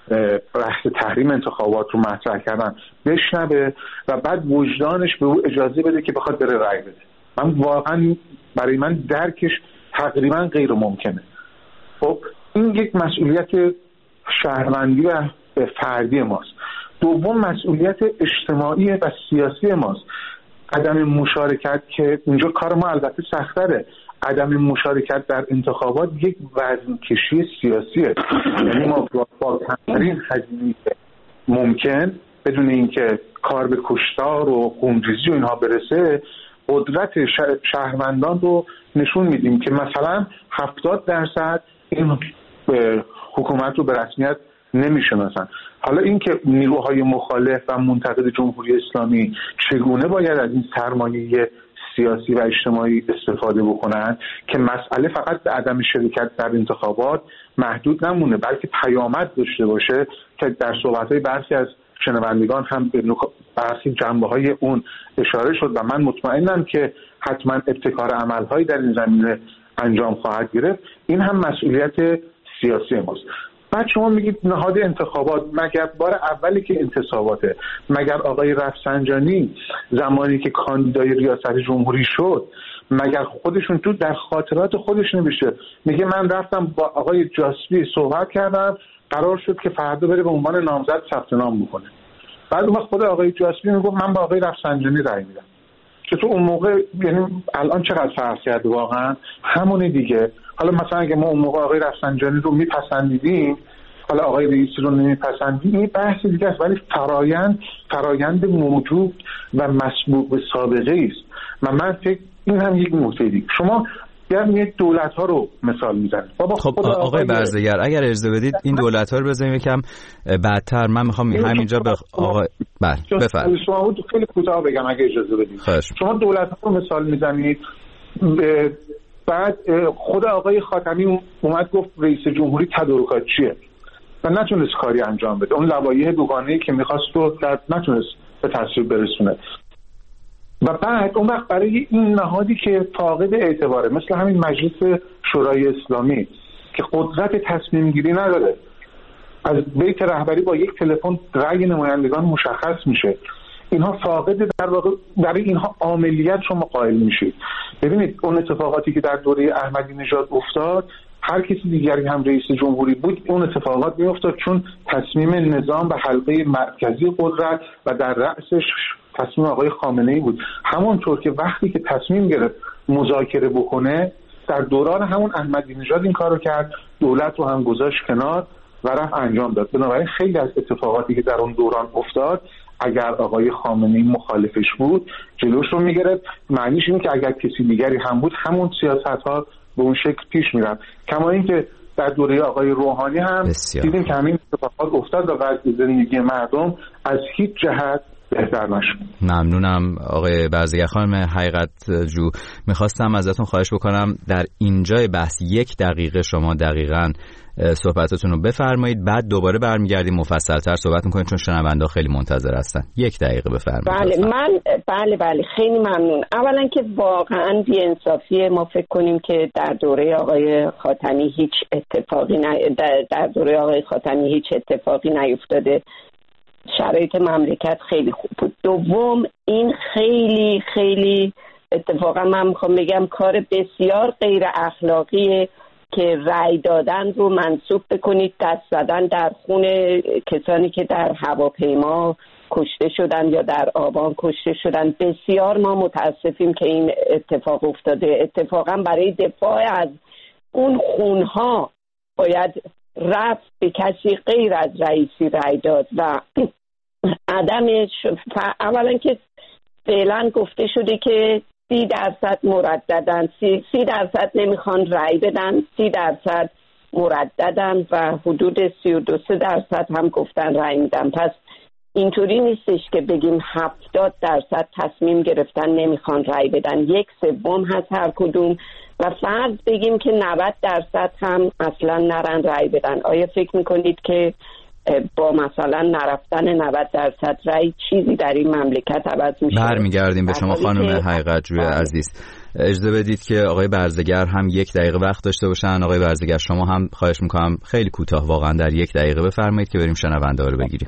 بحث تحریم انتخابات رو مطرح کردن بشنوه و بعد وجدانش به او اجازه بده که بخواد بره رأی بده. من واقعا برای من درکش تقریبا غیر ممکنه. خب این یک مسئولیت شهروندی و فردی ماست. دوم مسئولیت اجتماعی و سیاسی ماست. عدم مشارکت که اینجا کار ما البته سخت‌تره، عدم مشارکت در انتخابات یک وزن کشی سیاسیه. یعنی ما با کمترین هزینه ممکن بدون اینکه کار به کشتار و خونریزی و اینها برسه قدرت شهروندان رو نشون میدیم که مثلا هفتاد درصد این حکومت رو به رسمیت نمیشناسن. حالا اینکه نیروهای مخالف و منتقد جمهوری اسلامی چگونه باید از این سرمایه سیاسی و اجتماعی استفاده بکنن که مسئله فقط به عدم شرکت در انتخابات محدود نمونه بلکه پیامد داشته باشه که در صحبت‌های برخی از شنوندگان هم به برخی جنبه‌های اون اشاره شد و من مطمئنم که حتما ابتکار عمل‌هایی در این زمینه انجام خواهد گرفت. این هم مسئولیت سیاسی ماست. بعد شما میگید نهاد انتخابات، مگر بار اولی که انتصاباته؟ مگر آقای رفسنجانی زمانی که کاندیدای ریاست جمهوری شد مگر خودشون تو در خاطرات خودش نوشته میگه من رفتم با آقای جاسبی صحبت کردم قرار شد که فردا بره به عنوان نامزد ثبت نام بکنه. بعد اون خود آقای جاسبی میگفت من با آقای رفسنجانی رأی میدم. که تو اون موقع یعنی الان چقدر فرق کرد واقعا همونی دیگه. حالا مثلا اگه ما اون موقع آقای رفسنجانی رو میپسندیدیم حالا آقای رئیسی رو نمیپسندیم این بحث دیگه است، ولی فرایند فرایند موجود و مسبوق به سابقه است. من من فکر این هم یک نکته دیگه. شما یک دولت ها رو مثال میزنید. خب آقای, آقای برزگر اگر اجازه بدید این دولت ها رو بزنیم یکم بعدتر. من میخوام همینجا به آقای بله بفرمایید. شما بود خیلی کوتاه بگم اگه اجازه بدید. خواهش. شما دولت ها رو مثال میزنید، بعد خود آقای خاتمی اومد گفت رئیس جمهوری تدارکات چیه و نتونست کاری انجام بده. اون لوایح دوگانه‌ای که می‌خواست رو نتونست به تصویب برسونه. و بعد اون وقت برای این نهادی که فاقد اعتباره مثل همین مجلس شورای اسلامی که قدرت تصمیم گیری نداره، از بیت رهبری با یک تلفن رأی نمایندگان مشخص میشه، اینها فاقد در واقع برای اینها عاملیت شما قائل میشید. ببینید اون اتفاقاتی که در دوره احمدی نژاد افتاد هر کسی دیگری هم رئیس جمهوری بود اون اتفاقات میافتاد چون تصمیم نظام و حلقه مرکزی قدرت و در رأسش تصمیم آقای خامنه‌ای بود. همونطور که وقتی که تصمیم گرفت مذاکره بکنه در دوران همون احمدی نژاد این کارو کرد، دولت رو هم گذاشت کنار و رفت انجام داد. بنابراین خیلی از اتفاقاتی که در اون دوران افتاد اگر آقای خامنه‌ای مخالفش بود جلوش رو میگرفت. معنیش اینه که اگر کسی دیگری هم بود همون سیاست‌ها به اون شکل پیش میرن. کما اینکه در دوره آقای روحانی هم بسیار. دیدیم که همین اتفاقات افتاد و وضع زندگی مردم از هیچ جهت بهتر نشه. ممنونم آقای برزگر. خانم حقیقت جو، میخواستم ازتون خواهش بکنم در اینجای بحث یک دقیقه شما دقیقاً صحبتاتون رو بفرمایید، بعد دوباره برمیگردیم مفصل‌تر صحبت می‌کنیم چون شنونده خیلی منتظر هستن. یک دقیقه بفرمایید. بله من بله بله خیلی ممنون. اولا که واقعاً بی‌انصافیه ما فکر کنیم که در دوره آقای خاتمی هیچ اتفاقی نه در, در دوره آقای خاتمی هیچ اتفاقی نیفتاده. شرایط مملکت خیلی خوب بود. دوم این خیلی خیلی اتفاقا من میخوام بگم کار بسیار غیر اخلاقیه که رأی دادن رو منسوب بکنید دست زدن در خون کسانی که در هواپیما کشته شدن یا در آبان کشته شدن. بسیار ما متاسفیم که این اتفاق افتاده. اتفاقا برای دفاع از اون خونها باید رفت به کسی غیر از رئیسی رأی داد و عدمش. اولا که فعلا گفته شده که سی درصد مرددن، سی, سی درصد نمیخوان رأی بدن، سی درصد مرددن و حدود سی و دو سه درصد هم گفتن رأی میدن. پس اینطوری نیستش که بگیم هفتاد درصد تصمیم گرفتن نمیخوان رأی بدن، یک سوم هست هر کدوم، و فرض بگیم که نود درصد هم اصلا نرن رأی بدن. آیا فکر میکنید که با مثلا نرفتن نود درصد رأی چیزی در این مملکت عوض میشه؟ برمیگردیم به شما خانم حقیقت جوی عزیز. اجازه بدید که آقای برزگر هم یک دقیقه وقت داشته باشن. آقای برزگر شما هم خواهش میکنم خیلی کوتاه واقعا در یک دقیقه بفرمایید که بریم شنونده ها رو بگیریم.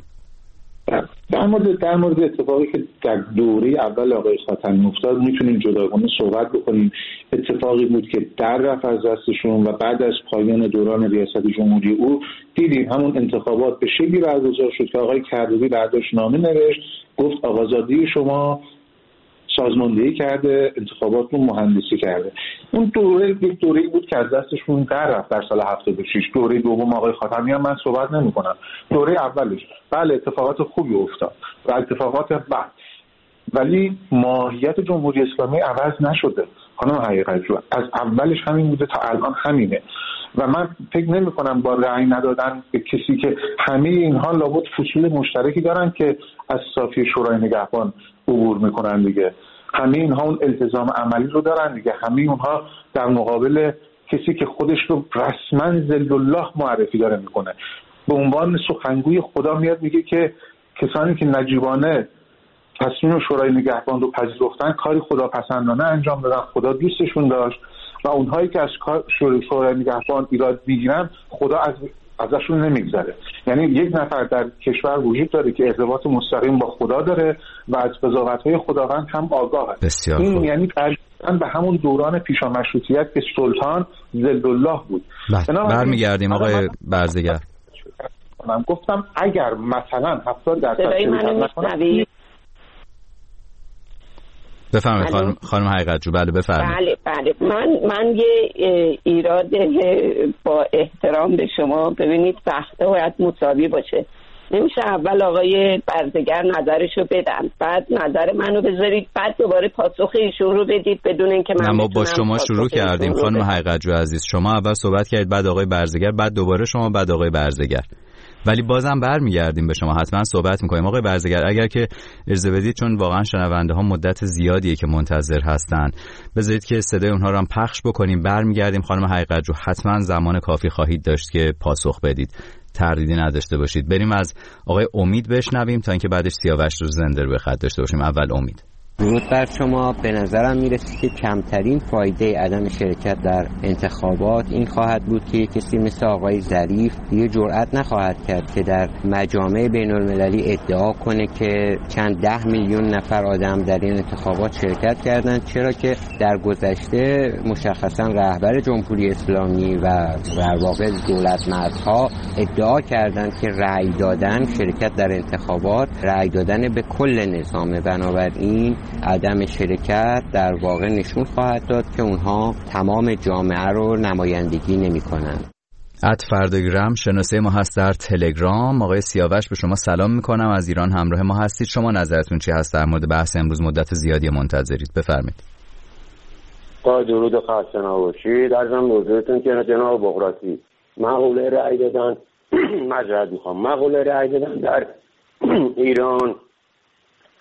در مورد در مورد اتفاقی که در دوره اول آقای خاتمی افتاد میتونیم جداگانه صحبت بکنیم. اتفاقی بود که در رفت از دستشون و بعد از پایان دوران ریاست جمهوری او دیدیم همون انتخابات به شکلی برگزار شد که آقای کردوی برداشت نامه نوشت، گفت آقازادی شما سازماندهی کرده، انتخابات رو مهندسی کرده. اون دوره یک دوره‌ای بود که از دستشون در رفت در سال هفتاد و شش. دوره دوم آقای خاتمی هم من صحبت نمی‌کنم. دوره اولش بله اتفاقات خوبی افتاد و اتفاقات بعد، ولی ماهیت جمهوری اسلامی عوض نشده. خانم حقیقت جو از اولش همین بوده تا الان همینه و من فکر نمی‌کنم با رأی ندادن به کسی که همه اینها لابد فصول مشترکی دارن که از صافی شورای نگهبان عبور میکنن دیگه. همه اینها اون التزام عملی رو دارن دیگه. همه اونها در مقابل کسی که خودش رو رسما ذل الله معرفی داره میکنه به عنوان سخنگوی خدا میاد میگه که کسانی که نجیبانه تصمیم شورای نگهبان رو پذیرفتن کاری خداپسندانه انجام دادن، خدا دوستشون داشت، و اونهایی که از شورای نگهبان ایراد میگیرن خدا از ازشون نمیگذره. یعنی یک نفر در کشور وجود داره که ارتباط مستقیم با خدا داره و از قضاوت‌های خداوند هم آگاه است. این خوب. یعنی تقریباً به همون دوران پیشامشروطیت که سلطان ذل الله بود. برمیگردیم آقای برزگر. من گفتم اگر مثلا هفتاد درصد نکنه بفرمایید خانم خانم حقیقت جو. بله بفرمایید. بله بله من من یه ایراد با احترام به شما، ببینید وقته باید مساوی باشه. نمیشه اول آقای برزگر نظرشو بدن بعد نظر منو بذارید بعد دوباره پاسخ ایشون رو بدید بدون اینکه من ما با شما شروع کردیم. خانم حقیقت جو عزیز شما اول صحبت کردید بعد آقای برزگر بعد دوباره شما بعد آقای برزگر، ولی بازم برمیگردیم به شما، حتما صحبت میکنیم. آقای برزگر اگر که اجازه بدید چون واقعا شنونده ها مدت زیادیه که منتظر هستن بذارید که صدای اونها رو هم پخش بکنیم. برمیگردیم. خانم حقیقت جو حتما زمان کافی خواهید داشت که پاسخ بدید، تردیدی نداشته باشید. بریم از آقای امید بشنویم تا اینکه بعدش سیاوش رو زنده رو به خط داشته باشیم. اول امید. درود بر شما. به نظرم میرسه که کمترین فایده عدم شرکت در انتخابات این خواهد بود که کسی مثل آقای ظریف دیگه جرئت نخواهد کرد که در مجامع بین المللی ادعا کنه که چند ده میلیون نفر آدم در این انتخابات شرکت کردند، چرا که در گذشته مشخصا رهبر جمهوری اسلامی و در واقع دولت مردها ادعا کردند که رأی دادن، شرکت در انتخابات رأی دادن به کل نظام. بنابراین عدم شرکت در واقع نشون خواهد داد که اونها تمام جامعه رو نمایندگی نمی کنند. ات فرداگرام شناسه ما هست در تلگرام. آقای سیاوش به شما سلام میکنم، از ایران همراه ما هستید. شما نظرتون چی هست در مورد بحث امروز؟ مدت زیادی منتظرید، بفرمایید. با درود و خسته نباشید. عرضم به حضورتون که جناب بغراتی مقوله رأی دادن معذرت میخوام مقوله رأی دادن در ایران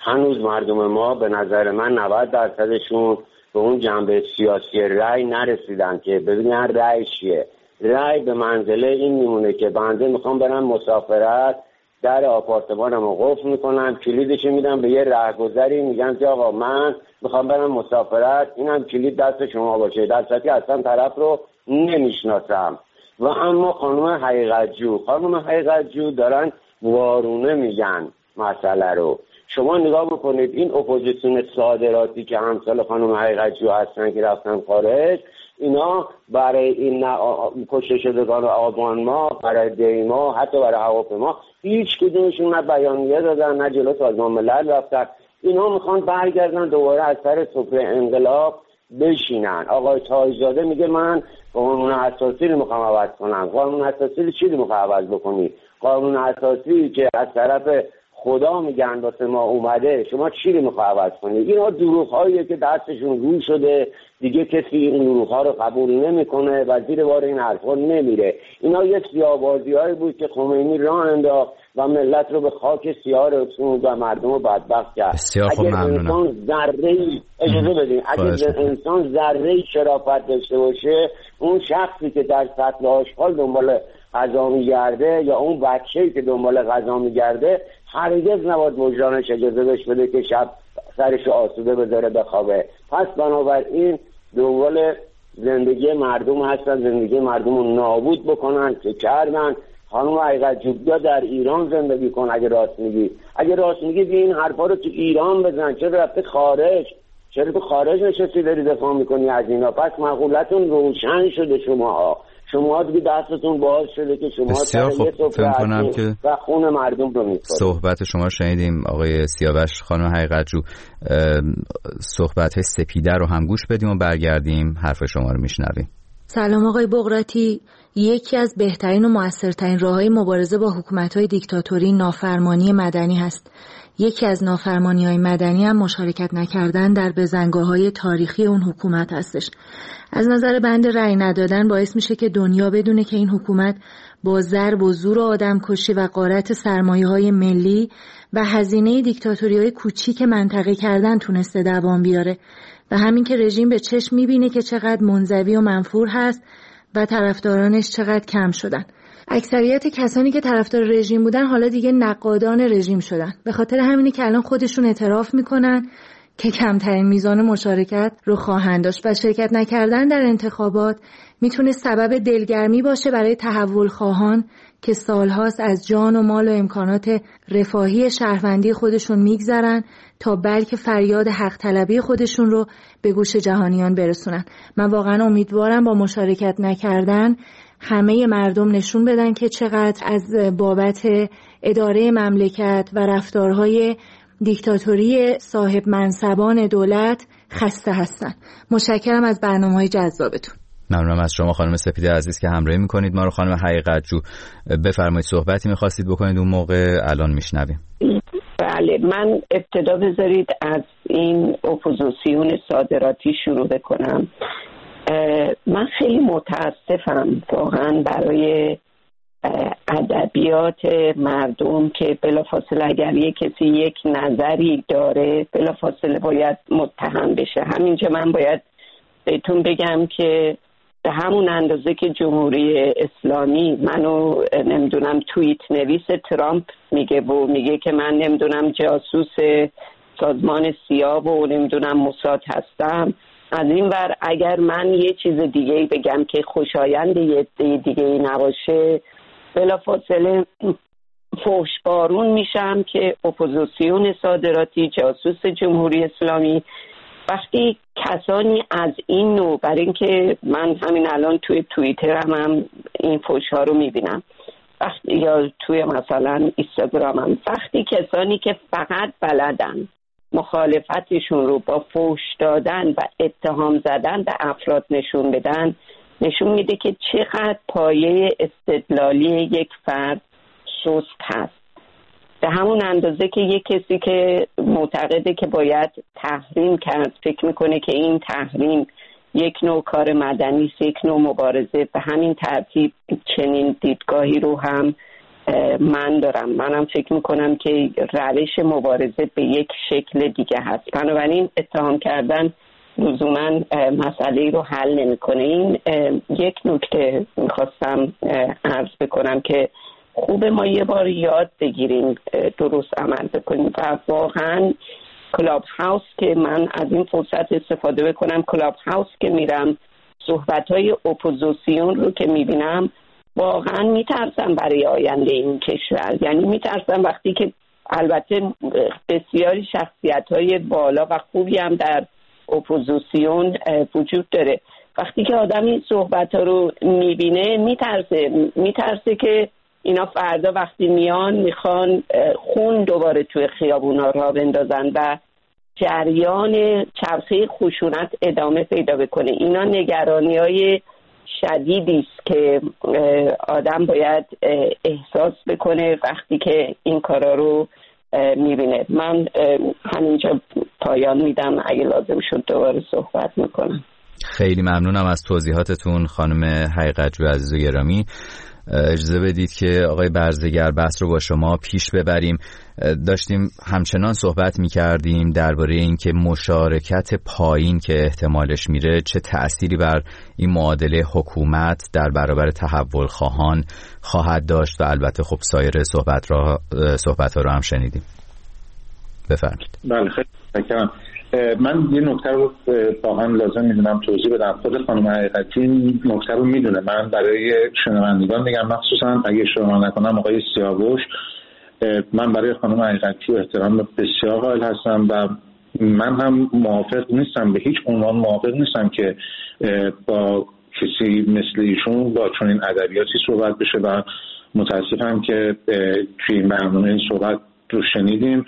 هنوز مردم ما به نظر من نود درصدشون به اون جنبه سیاسی رأی نرسیدن که ببینن رأی چیه. رأی به منزله این میمونه که بنده میخوام برم مسافرت، در آپارتمانم رو قفل میکنم، کلیدش میدم به یه رهگذری، میگم که آقا من میخوام برم مسافرت، اینم کلید دست شما باشه، در صورتی اصلا طرف رو نمیشناسم. و اما خانم حقیقت جو خانم حقیقت جو دارن وارونه میگن مسئله رو. شما نگاه بکنید این اپوزیسیون صادراتی که همسال خانم حقیقت جو هستن که رفتن خارج، اینا برای این کشته شدگان آبان ما، برای دیما، حتی برای هواپیما هیچ کدومشون نه بیانیه دادن نه جلو سازمان ملل رفتن. اینا میخوان برگردن دوباره از سر سفره انقلاب بشینن. آقای تاج‌زاده میگه من قانون اساسی رو میخوام عوض کنم. قانون اساسی چی رو میخوام عوض بکنی؟ قانون اساسی که از طرف خدا میگن واسه ما اومده، شما چی رو میخوای عوض کنی؟ اینا دروغ‌هاییه که دستشون رو شده، دیگه کسی این دروغ‌ها رو قبول نمیکنه و زیر بار این حرفا نمیره. اینا یه سیاه‌بازی‌هایی بود که خمینی راه انداخت و ملت رو به خاک سیاه رسوند و مردم رو بدبخت کرد. اگر انسان ذره‌ای اجازه بدین اگر انسان ذره‌ای شرافت داشته باشه، اون شخصی که در سطل آشغال دنبال غذا میگرده یا اون بچه‌ای که دنبال غذا میگرده هرگز نباید وجدانش اجازه بهش بده که شب سرش آسوده بذاره بخوابه. پس بنابراین دنبال زندگی مردم هستن، زندگی مردم رو نابود بکنن که کردن. خانم حقیقت جو بیا در ایران زندگی کن اگه راست میگی. اگه راست میگی بیا این حرفا رو تو ایران بزن. چرا رفته خارج؟ چرا تو خارج نشستی داری دفاع میکنی از اینا؟ پس مقولتون روشن شده شماها. شما دیگه دستتون باز شده که شما بسیار خوب فهم کنم که و خون مردم رو می‌خورید. صحبت شما شنیدیم آقای سیاوش. خانم حقیقت جو صحبت‌های سپیده رو هم گوش بدیم و برگردیم حرف شما رو میشنویم. سلام آقای بقراطی. یکی از بهترین و موثرترین راه‌های مبارزه با حکومت‌های دیکتاتوری نافرمانی مدنی هست. یکی از نافرمانی‌های مدنی هم مشارکت نکردن در بزنگاه‌های تاریخی اون حکومت هستش. از نظر بنده رأی ندادن باعث میشه که دنیا بدونه که این حکومت با ضرب و زور و آدمکشی و غارت سرمایه‌های ملی و هزینه دیکتاتوری‌های کوچیک منطقه کردن تونسته دوام بیاره و همین که رژیم به چشم میبینه که چقدر منزوی و منفور هست و طرفدارانش چقدر کم شدن. اکثریت کسانی که طرفدار رژیم بودن حالا دیگه نقادان رژیم شدن. به خاطر همینه که الان خودشون اعتراف میکنن که کمترین میزان مشارکت رو خواهند داشت و شرکت نکردن در انتخابات میتونه سبب دلگرمی باشه برای تحول خواهان که سالهاست از جان و مال و امکانات رفاهی شهروندی خودشون میگذرن تا بلکه فریاد حق طلبی خودشون رو به گوش جهانیان برسونن. من واقعا امیدوارم با مشارکت نکردن همه مردم نشون بدن که چقدر از بابت اداره مملکت و رفتارهای دیکتاتوری صاحب منصبان دولت خسته هستن. متشکرم از برنامه‌های جذابتون. ممنونم از شما خانم سپیده عزیز که همراهی میکنید ما رو. خانم حقیقت جو بفرمایید صحبتی میخواستید بکنید اون موقع، الان میشنویم. بله، من ابتدا بذارید از این اپوزیسیون صادراتی شروع بکنم. من خیلی متاسفم واقعا برای ادبیات مردم که بلافاصله اگر یک کسی یک نظری داره بلافاصله باید متهم بشه. همینجا من باید بهتون بگم که به همون اندازه که جمهوری اسلامی منو نمیدونم توییت نویس ترامپ میگه و میگه که من نمیدونم جاسوس سازمان سیا و نمیدونم موساد هستم، از این ور اگر من یه چیز دیگه بگم که خوشایند یه دیگه نباشه بلافاصله فحش‌بارون میشم که اپوزیسیون صادراتی، جاسوس جمهوری اسلامی. وقتی کسانی از این نوع، برای اینکه من همین الان توی توییترم هم این فحش‌ها رو میبینم وقتی یا توی مثلا اینستاگرامم، وقتی کسانی که فقط بلدن مخالفتشون رو با فحش دادن و اتهام زدن به افراد نشون بدن، نشون میده که چقدر پایه استدلالی یک فرد سست هست. به همون اندازه که یک کسی که معتقده که باید تحریم کرد فکر میکنه که این تحریم یک نوع کار مدنی است، یک نوع مبارزه، به همین ترتیب چنین دیدگاهی رو هم من دارم. منم فکر میکنم که روش مبارزه به یک شکل دیگه هست، بنابراین اتهام کردن لزوما مسئله رو حل نمیکنه. این یک نکته میخواستم عرض بکنم که خوبه ما یه بار یاد بگیریم درست عمل بکنیم و واقعا کلاب هاوس که من از این فرصت استفاده بکنم، کلاب هاوس که میرم صحبت‌های اپوزیسیون رو که میبینم واقعا میترسم برای آینده این کشور. یعنی میترسم وقتی که البته بسیاری شخصیت‌های بالا و خوبی هم در اپوزیسیون وجود داره، وقتی که آدم این صحبت‌ها رو میبینه میترسه میترسه که اینا فردا وقتی میان میخوان خون دوباره توی خیابونا را بندازن و جریان چرخه خشونت ادامه پیدا بکنه. اینا نگرانی‌های شدیدی است که آدم باید احساس بکنه وقتی که این کارا رو میبینه. من همینجا پایان میدم، اگه لازم شد دوباره صحبت میکنم. خیلی ممنونم از توضیحاتتون خانم حقیقتجو عزیز و گرامی. اجازه بدید که آقای برزگر بحث رو با شما پیش ببریم. داشتیم همچنان صحبت می‌کردیم درباره اینکه مشارکت پایین که احتمالش میره چه تأثیری بر این معادله حکومت در برابر تحول خواهان خواهد داشت و البته خب سایر صحبت را صحبت‌ها رو هم شنیدیم. بفرمایید. بله خیلی متشکرم. من یه نکته رو واقعا لازم میدونم توضیح بدم. خود خانم حقیقتی این نکته رو میدونه. من برای شنوندگان میگم، مخصوصا اگه اشتباه نکنم آقای سیاوش، من برای خانم حقیقتی احترام بسیار قائل هستم و من هم موافق نیستم، به هیچ عنوان موافق نیستم که با کسی مثل ایشون با چنین ادبیاتی صحبت بشه و متاسفم که توی این برنامه این صحبت رو شنیدیم.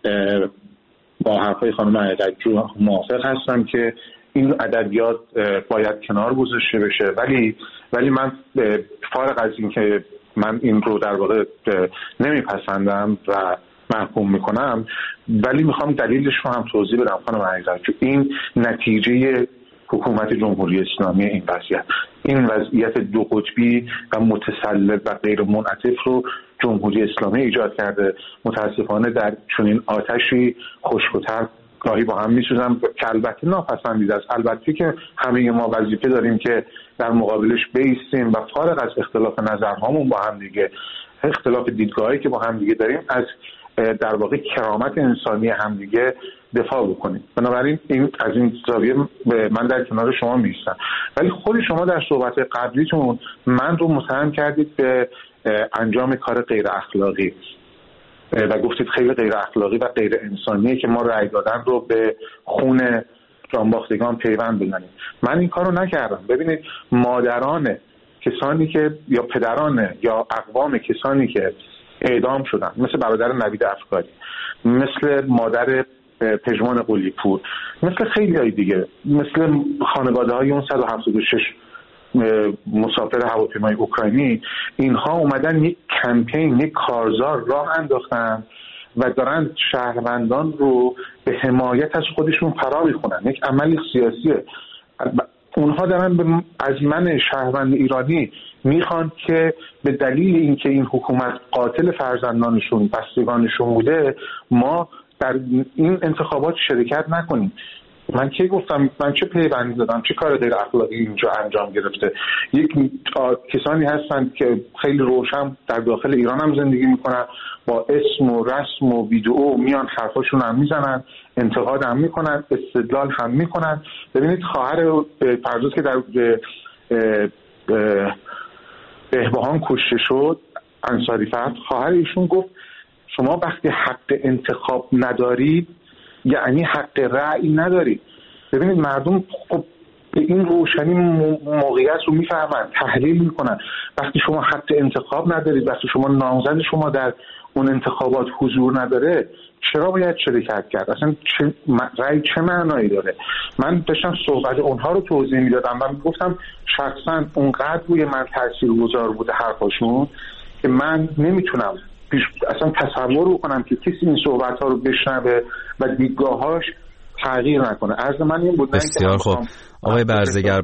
با حرفای خانم حقیقتی موافق هستم که این ادبیات باید کنار گذاشته بشه، ولی ولی من فارغ از این که من این رو در واقع نمیپسندم و محکوم میکنم، ولی میخوام دلیلش رو هم توضیح بدم خانم حقیقتی. این نتیجه حکومت جمهوری اسلامی این وضعیت، این وضعیت دو قطبی و متسلب و غیر منعطف رو جمهوری اسلامی ایجاد کرده. متاسفانه در چنین آتشی خشک و تر گاهی با هم میسوزن که البته ناپسندیده است. البته که همه ما وظیفه داریم که در مقابلش بایستیم و فارغ از اختلاف نظرهامون با هم دیگه، اختلاف دیدگاهی که با هم دیگه داریم، از در واقع کرامت انسانی همدیگه دفاع بکنیم. بنابراین این از این زاویه من در کنار شما میستم. ولی خود شما در صحبت قبلیتون من رو متهم کردید به انجام کار غیر اخلاقی و گفتید خیلی غیر اخلاقی و غیر انسانیه که ما رأی دادن رو به خون جانباختگان پیوند بزنیم. من این کار رو نکردم. ببینید مادران کسانی که یا پدران یا اقوام کسانی که اعدام شدن، مثل برادر نوید افکاری، مثل مادر پژمان قلی پور، مثل خیلی های دیگه، مثل خانواده های اون صد و هفتاد و شش مسافر هواپیمای اوکراینی، اینها اومدن یک کمپین، یک کارزار راه انداختن و دارن شهروندان رو به حمایت از خودشون فرا میخونن. یک عمل سیاسیه. اونها دارن به از من شهروند ایرانی میخوان که به دلیل اینکه این حکومت قاتل فرزندانشون، بستگانشون بوده، ما در این انتخابات شرکت نکنیم. من کی گفتم؟ من چه پیوندی دادم؟ چه کار غیر اخلاقی اینجا انجام گرفته؟ یک کسانی هستند که خیلی روشن در داخل ایران هم زندگی میکنن، با اسم و رسم و ویدئو میان حرفاشون هم میزنن، انتقاد هم میکنن، استدلال هم میکنن. ببینید خواهر فرزاد که در بهبهان کشته شد، انصاری فرد، خواهر ایشون گفت شما وقتی حق انتخاب ندارید یعنی حق رأی ندارید. ببینید مردم خب به این روشنی موقعیت رو میفهمن، تحلیل میکنن. وقتی شما حق انتخاب ندارید، وقتی شما نامزد شما در اون انتخابات حضور نداره، چرا باید شرکت کرد؟ اصلا چه رأی چه معنایی داره؟ من داشتم صحبت اونها رو توضیح میدادم و میگفتم شخصا اونقدر روی من تاثیرگذار بوده حرفاشون که من نمیتونم پیش اصلا تصور بکنم که کسی این صحبت ها رو بشنوه و دیدگاهاش تغییر نکنه. عرض من این بود. بسیار خوب. آقای برزگر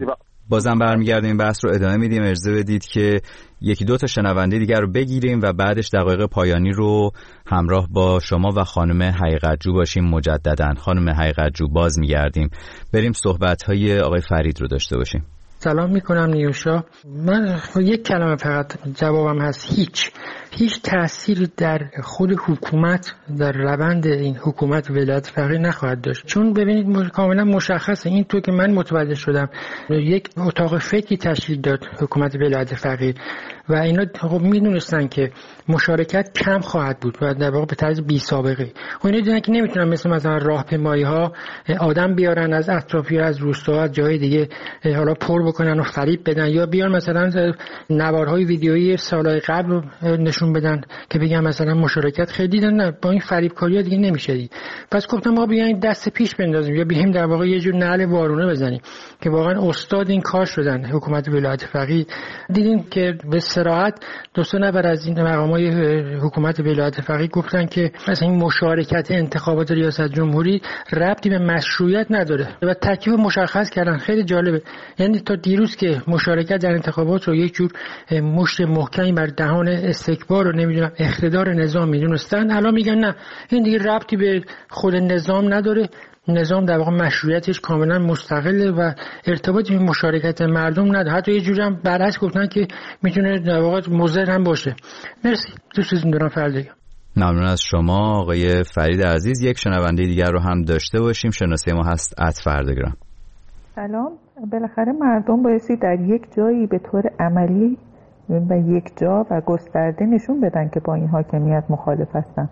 بازم برمیگردیم این بحث رو ادامه میدیم. اجازه بدید که یکی دو تا شنونده دیگر رو بگیریم و بعدش دقایق پایانی رو همراه با شما و خانم حقیقت‌جو باشیم. مجددا خانم حقیقت‌جو باز میگردیم، بریم صحبت‌های آقای فرید رو داشته باشیم. سلام میکنم نیوشا. من یک کلمه فقط جوابم هست: هیچ هیچ تأثیری در خود حکومت، در روند این حکومت ولایت فقیه نخواهد داشت. چون ببینید کاملا مشخصه، این تو که من متوجه شدم یک اتاق فکری تشکیل داد حکومت ولایت فقیه و اینا خب میدونستن که مشارکت کم خواهد بود و در واقع به طرز بی سابقه. خب اینا دیدن که نمیتونن مثل مثلا راهپیمایی ها آدم بیارن از اطرافی، از روستا، از جای دیگه حالا پر بکنن و فریب بدن، یا بیان مثلا نوارهای ویدیویی سالهای قبل رو نشون بدن که بگن مثلا مشارکت خیلی دیدن. نه، با این فریبکاری ها دیگه نمیشه دید. پس گفتم ما بیایم دست پیش بندازیم یا بیایم در واقع یه جور نعل وارونه بزنیم که واقعا استاد این کار شدن حکومت ولایت فقیه. دیدیم که به صراحت دو سه نفر از این مقامای حکومت ولایت فقیه گفتن که مثلا این مشارکت انتخابات ریاست جمهوری ربطی به مشروعیت نداره و تکلیف مشخص کردن. خیلی جالبه، یعنی تا دیروز که مشارکت در انتخابات رو یک جور مشت محکمی بر دهان استکبار و نمیدونم اقتدار نظام میدونستن، الان میگن نه، این دیگه ربطی به خود نظام نداره، نظام در واقع مشروعیتش کاملا مستقله و ارتباطی به مشارکت مردم نداره. حتی یه جوری هم برعکس گفتن که میتونه در واقع مضر هم باشه. مرسی، دوستتون دارم. فردا ممنون از شما آقای فرید عزیز. یک شنونده دیگر رو هم داشته باشیم. شناسه ما هست ات فردگرام. سلام. بالاخره مردم بایستی در یک جایی به طور عملی و یک جا و گسترده نشون بدن که با این حاکمیت مخالف هستن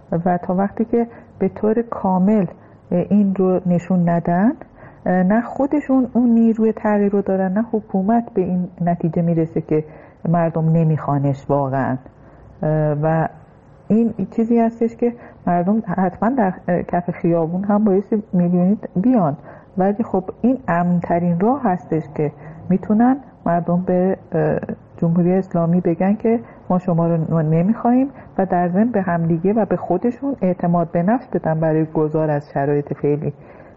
و تا وقتی که به طور کامل این رو نشون ندن، نه خودشون اون نیروی تغییر رو دارن، نه حکومت به این نتیجه میرسه که مردم نمیخوانش واقعا. و این چیزی هستش که مردم حتما در کف خیابون هم بایستی میلیونی بیان، ولی خب این امن‌ترین راه هستش که میتونن مردم به جمهوری اسلامی بگن که ما شما رو نمیخوایم و در ضمن به همدیگه و به خودشون اعتماد به نفس بدن برای گذار از شرایط فعلی.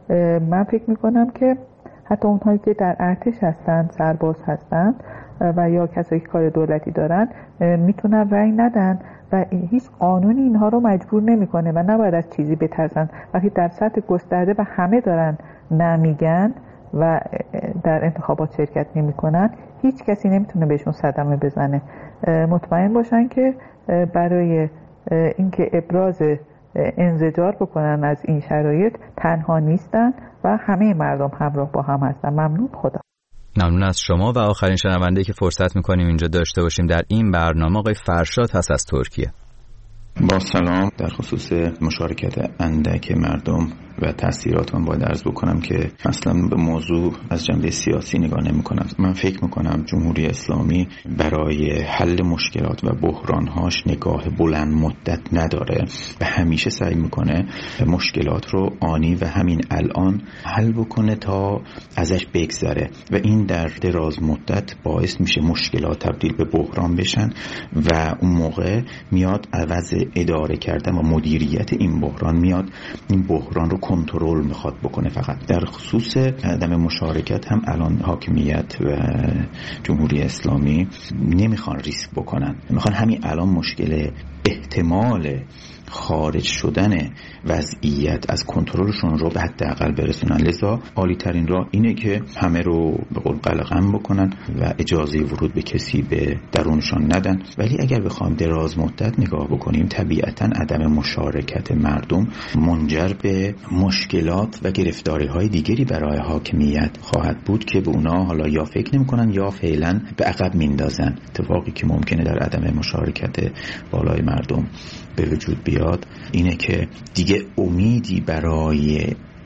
من فکر میکنم که حتی اونهایی که در ارتش هستن، سرباز هستن و یا کسایی که کار دولتی دارن میتونن رأی ندن و هیچ قانونی اینها رو مجبور نمیکنه و نباید از چیزی بترسن. وقتی در سطح گسترده و همه دارن نمیگن و در انتخابات شرکت نمیکنن، هیچ کسی نمیتونه بهشون صدمه بزنه. مطمئن باشن که برای اینکه ابراز انزجار بکنن از این شرایط تنها نیستن و همه مردم همراه با هم هستن. ممنون. خدا. ممنون از شما. و آخرین شنونده که فرصت میکنیم اینجا داشته باشیم در این برنامه آقای فرشاد هست از ترکیه. با سلام. در خصوص مشارکت اندک مردم و تاثیرات من باید عرض بکنم که اصلا به موضوع از جنبه سیاسی نگاه نمی کنم. من فکر میکنم جمهوری اسلامی برای حل مشکلات و بحرانهاش نگاه بلند مدت نداره و همیشه سعی میکنه مشکلات رو آنی و همین الان حل بکنه تا ازش بگذره و این در دراز مدت باعث میشه مشکلات تبدیل به بحران بشن و اون موقع میاد عوض اداره کردن و مدیریت این بحران میاد این بحران رو کنترل میخواد بکنه. فقط در خصوص عدم مشارکت هم الان حاکمیت و جمهوری اسلامی نمیخوان ریسک بکنن، میخوان همین الان مشکل احتمال خارج شدن وضعیت از کنترلشون رو به حداقل برسونن. لذا عالی ترین راه اینه که همه رو به قول قلقم بکنن و اجازه ورود به کسی به درونشان ندن. ولی اگر بخوایم دراز مدت نگاه بکنیم، طبیعتاً عدم مشارکت مردم منجر به مشکلات و گرفتاری های دیگری برای حاکمیت خواهد بود که به اونا حالا یا فکر نمی‌کنن یا فعلا به عقب میندازن. اتفاقی که ممکنه در عدم مشارکت بالای مردم به وجود بیاد اینه که دیگه امیدی برای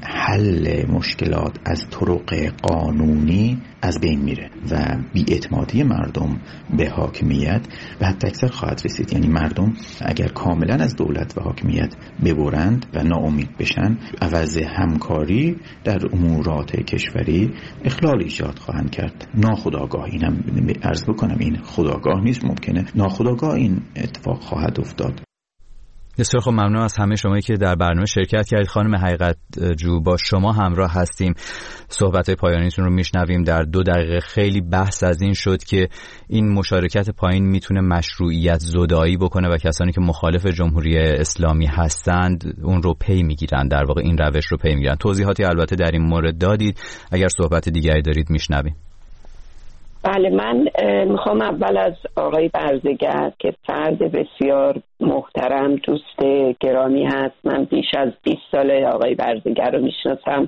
حل مشکلات از طرق قانونی از بین میره و بی‌اعتمادی مردم به حاکمیت به حد اکثر خواهد رسید. یعنی مردم اگر کاملا از دولت و حاکمیت ببرند و ناامید بشن، عوض همکاری در امورات کشوری اخلال ایجاد خواهند کرد. ناخودآگاه، اینم عرض بکنم این خودآگاه نیست، ممکنه ناخودآگاه این اتفاق خواهد افتاد. بسیار خب، ممنون از همه شمایی که در برنامه شرکت کردید. خانم حقیقت جو، با شما همراه هستیم، صحبت‌های پایانیتون رو میشنویم. در دو دقیقه خیلی بحث از این شد که این مشارکت پایین میتونه مشروعیت زدایی بکنه و کسانی که مخالف جمهوری اسلامی هستند اون رو پی میگیرن، در واقع این روش رو پی میگیرن. توضیحاتی البته در این مورد دادید، اگر صحبت دیگری دارید میشنویم. بله، من میخوام اول از آقای برزگر که فرد بسیار محترم، دوست گرامی هست، من بیش از بیست ساله آقای برزگر رو میشناسم،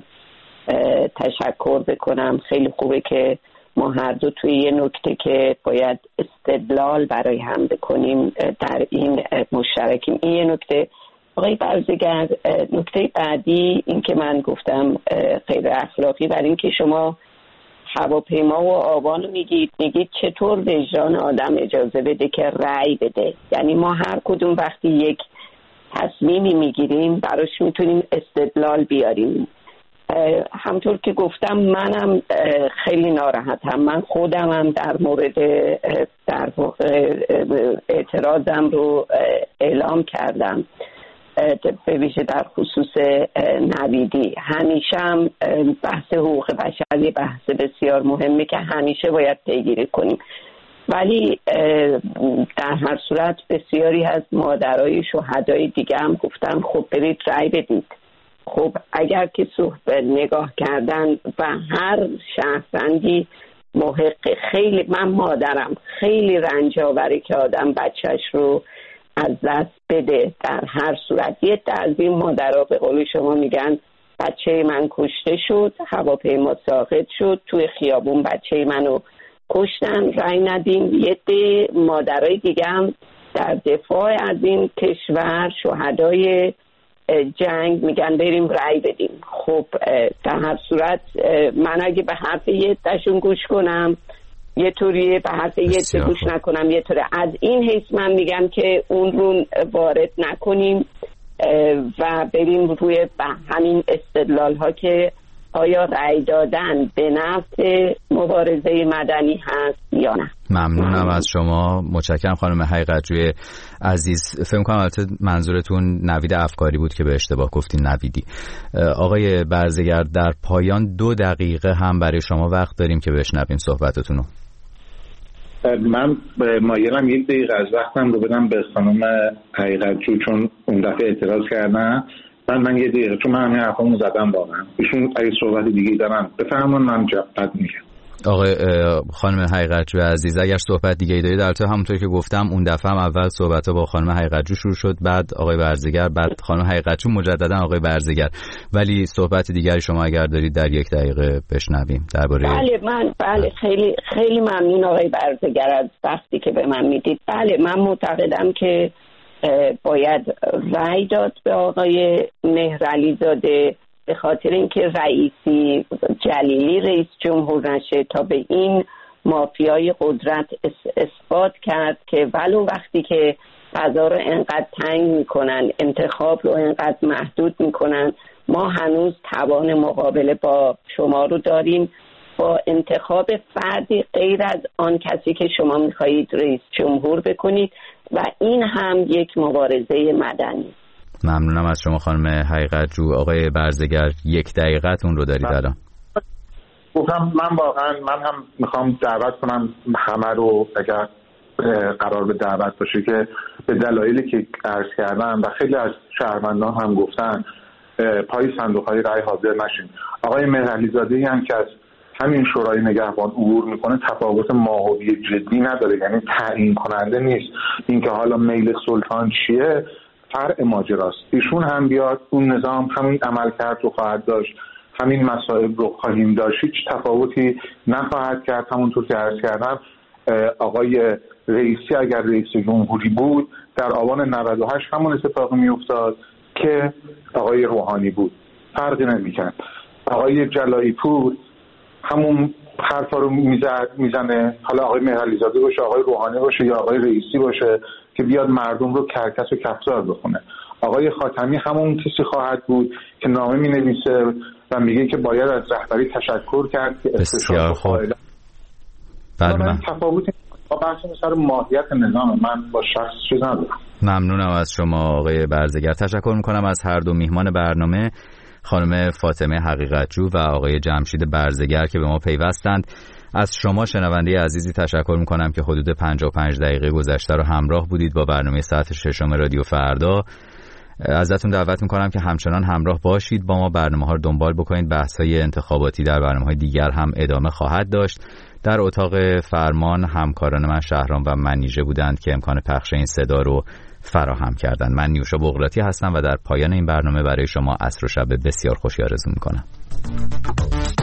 تشکر بکنم. خیلی خوبه که ما هر دو توی یه نکته که باید استدلال برای هم بکنیم در این مشترکیم. این یه نکته. آقای برزگر، نکته بعدی این که من گفتم غیر اخلاقی، برای این که شما هواپیما و آبان رو میگید میگید چطور وجدان آدم اجازه بده که رأی بده. یعنی ما هر کدوم وقتی یک تصمیمی میگیریم براش میتونیم استدلال بیاریم. همطور که گفتم منم خیلی ناراحتم. من خودم هم در مورد در واقع اعتراضم رو اعلام کردم، به ویژه در خصوص نویدی. همیشه هم بحث حقوق بشر یه بحث بسیار مهمه که همیشه باید پیگیری کنیم، ولی در هر صورت بسیاری از مادرای شهدای دیگه هم گفتن خب برید رأی بدید. خب اگر که صحبت نگاه کردن و هر شهروندی محق، خیلی من مادرم خیلی رنج آوره که آدم بچهش رو از دست بده. در هر صورت یه از این مادرها به قول شما میگن بچه من کشته شد، هواپیما ساقط شد، توی خیابون بچه منو کشتن، رأی ندیم. یه ده مادرای دیگه هم در دفاع از این کشور شهدای جنگ میگن بریم رأی بدیم. خب در هر صورت من اگه به حرف یه دشون گوش کنم یه طوریه، به حرف یه ده گوش نکنم یه طوریه. از این حیث من میگم که اون رو وارد نکنیم و بریم روی همین استدلال ها که آیا رأی دادن به نفع مبارزه مدنی هست یا نه. ممنونم از شما، متشکرم خانم حقیقتجوی عزیز. فکر کنم البته منظورتون نوید افکاری بود که به اشتباه گفتین نویدی. آقای برزگر، در پایان دو دقیقه هم برای شما وقت داریم که بشنویم صحبتتون رو. من مایلم یک دقیقه از وقتم رو بدم به خانم حقیقتجو، چون اون دفعه اعتراض کردن. من من یه دقیقه، چون من همین حرفامو زدم واقعا. ایشون اگه صحبت دیگه دارن بفرمون، من جواب میگم. آقای خانم حقیقتجو عزیز، اگر صحبت دیگه ای دارید، البته همونطور که گفتم اون دفعه هم اول صحبت‌ها با خانم حقیقتجو شروع شد، بعد آقای برزگر، بعد خانم حقیقتجو، مجددا آقای برزگر، ولی صحبت دیگری شما اگر دارید در یک دقیقه بشنویم درباره. بله من بله خیلی خیلی ممنون آقای برزگر از وقتی که به من میدید. بله من معتقدم که باید رأی داد به آقای مهرعلی زاده به خاطر اینکه رئیسی جلیلی رئیس جمهور نشه، تا به این مافیای قدرت اثبات کرد که ولو وقتی که فضا رو انقدر تنگ میکنن، انتخاب رو انقدر محدود میکنن، ما هنوز توان مقابله با شما رو داریم با انتخاب فردی غیر از آن کسی که شما میخواهید رئیس جمهور بکنید و این هم یک مبارزه مدنی. ممنونم از شما خانم حقیقتجو. آقای برزگر، یک دقیقتون رو دارید الان. گفتم من واقعا من هم میخوام دعوت کنم همه رو، اگر قرار به دعوت باشه، که به دلایلی که عرض کردم و خیلی از شهروندان هم گفتن پای صندوق‌های رای حاضر نشین. آقای مهرعلی زاده‌ای هم که از همین شورای نگهبان عبور میکنه تفاوت ماهوی جدی نداره، یعنی تعیین کننده نیست. اینکه حالا میل سلطان چیه فرع ماجراست. ایشون هم بیاد اون نظام همین عمل کرد رو خواهد داشت، همین مسائل رو خواهیم داشت، هیچ تفاوتی نخواهد کرد. همونطور که عرض کردم آقای رئیسی اگر رئیس جمهوری بود در آبان نود و هشت همون اتفاق میافتاد که آقای روحانی بود، فرقی نمی‌کرد. آقای جلایی پور همون حرفا رو میزد میزنه، حالا آقای مهرعلی زاده باشه، آقای روحانی باشه یا آقای رئیسی باشه، که بیاد مردم رو کرکس و کفزار بخونه. آقای خاتمی همون کسی خواهد بود که نامه می نویسه و میگه که باید از رهبری تشکر کرد که بسیار خوب. بعد من تفاوتی با بحث سر ماهیت نظام من با شخص چیز ندارم. ممنونم از شما آقای برزگر. تشکر میکنم از هر دو میهمان برنامه، خانم فاطمه حقیقتجو و آقای جمشید برزگر که به ما پیوستند. از شما شنونده عزیزی تشکر میکنم که حدود پنجاه و پنج دقیقه گذشته رو همراه بودید با برنامه ساعت ششم رادیو فردا. ازتون دعوت میکنم که همچنان همراه باشید با ما، برنامه ها رو دنبال بکنید. بحث های انتخاباتی در برنامه های دیگر هم ادامه خواهد داشت. در اتاق فرمان همکاران من شهرام و منیژه بودند که امکان پخش این صدا رو فراهم کردند. من نیوشا بغراتی هستم و در پایان این برنامه برای شما عصر و شب بسیار خوشی آرزو میکنم.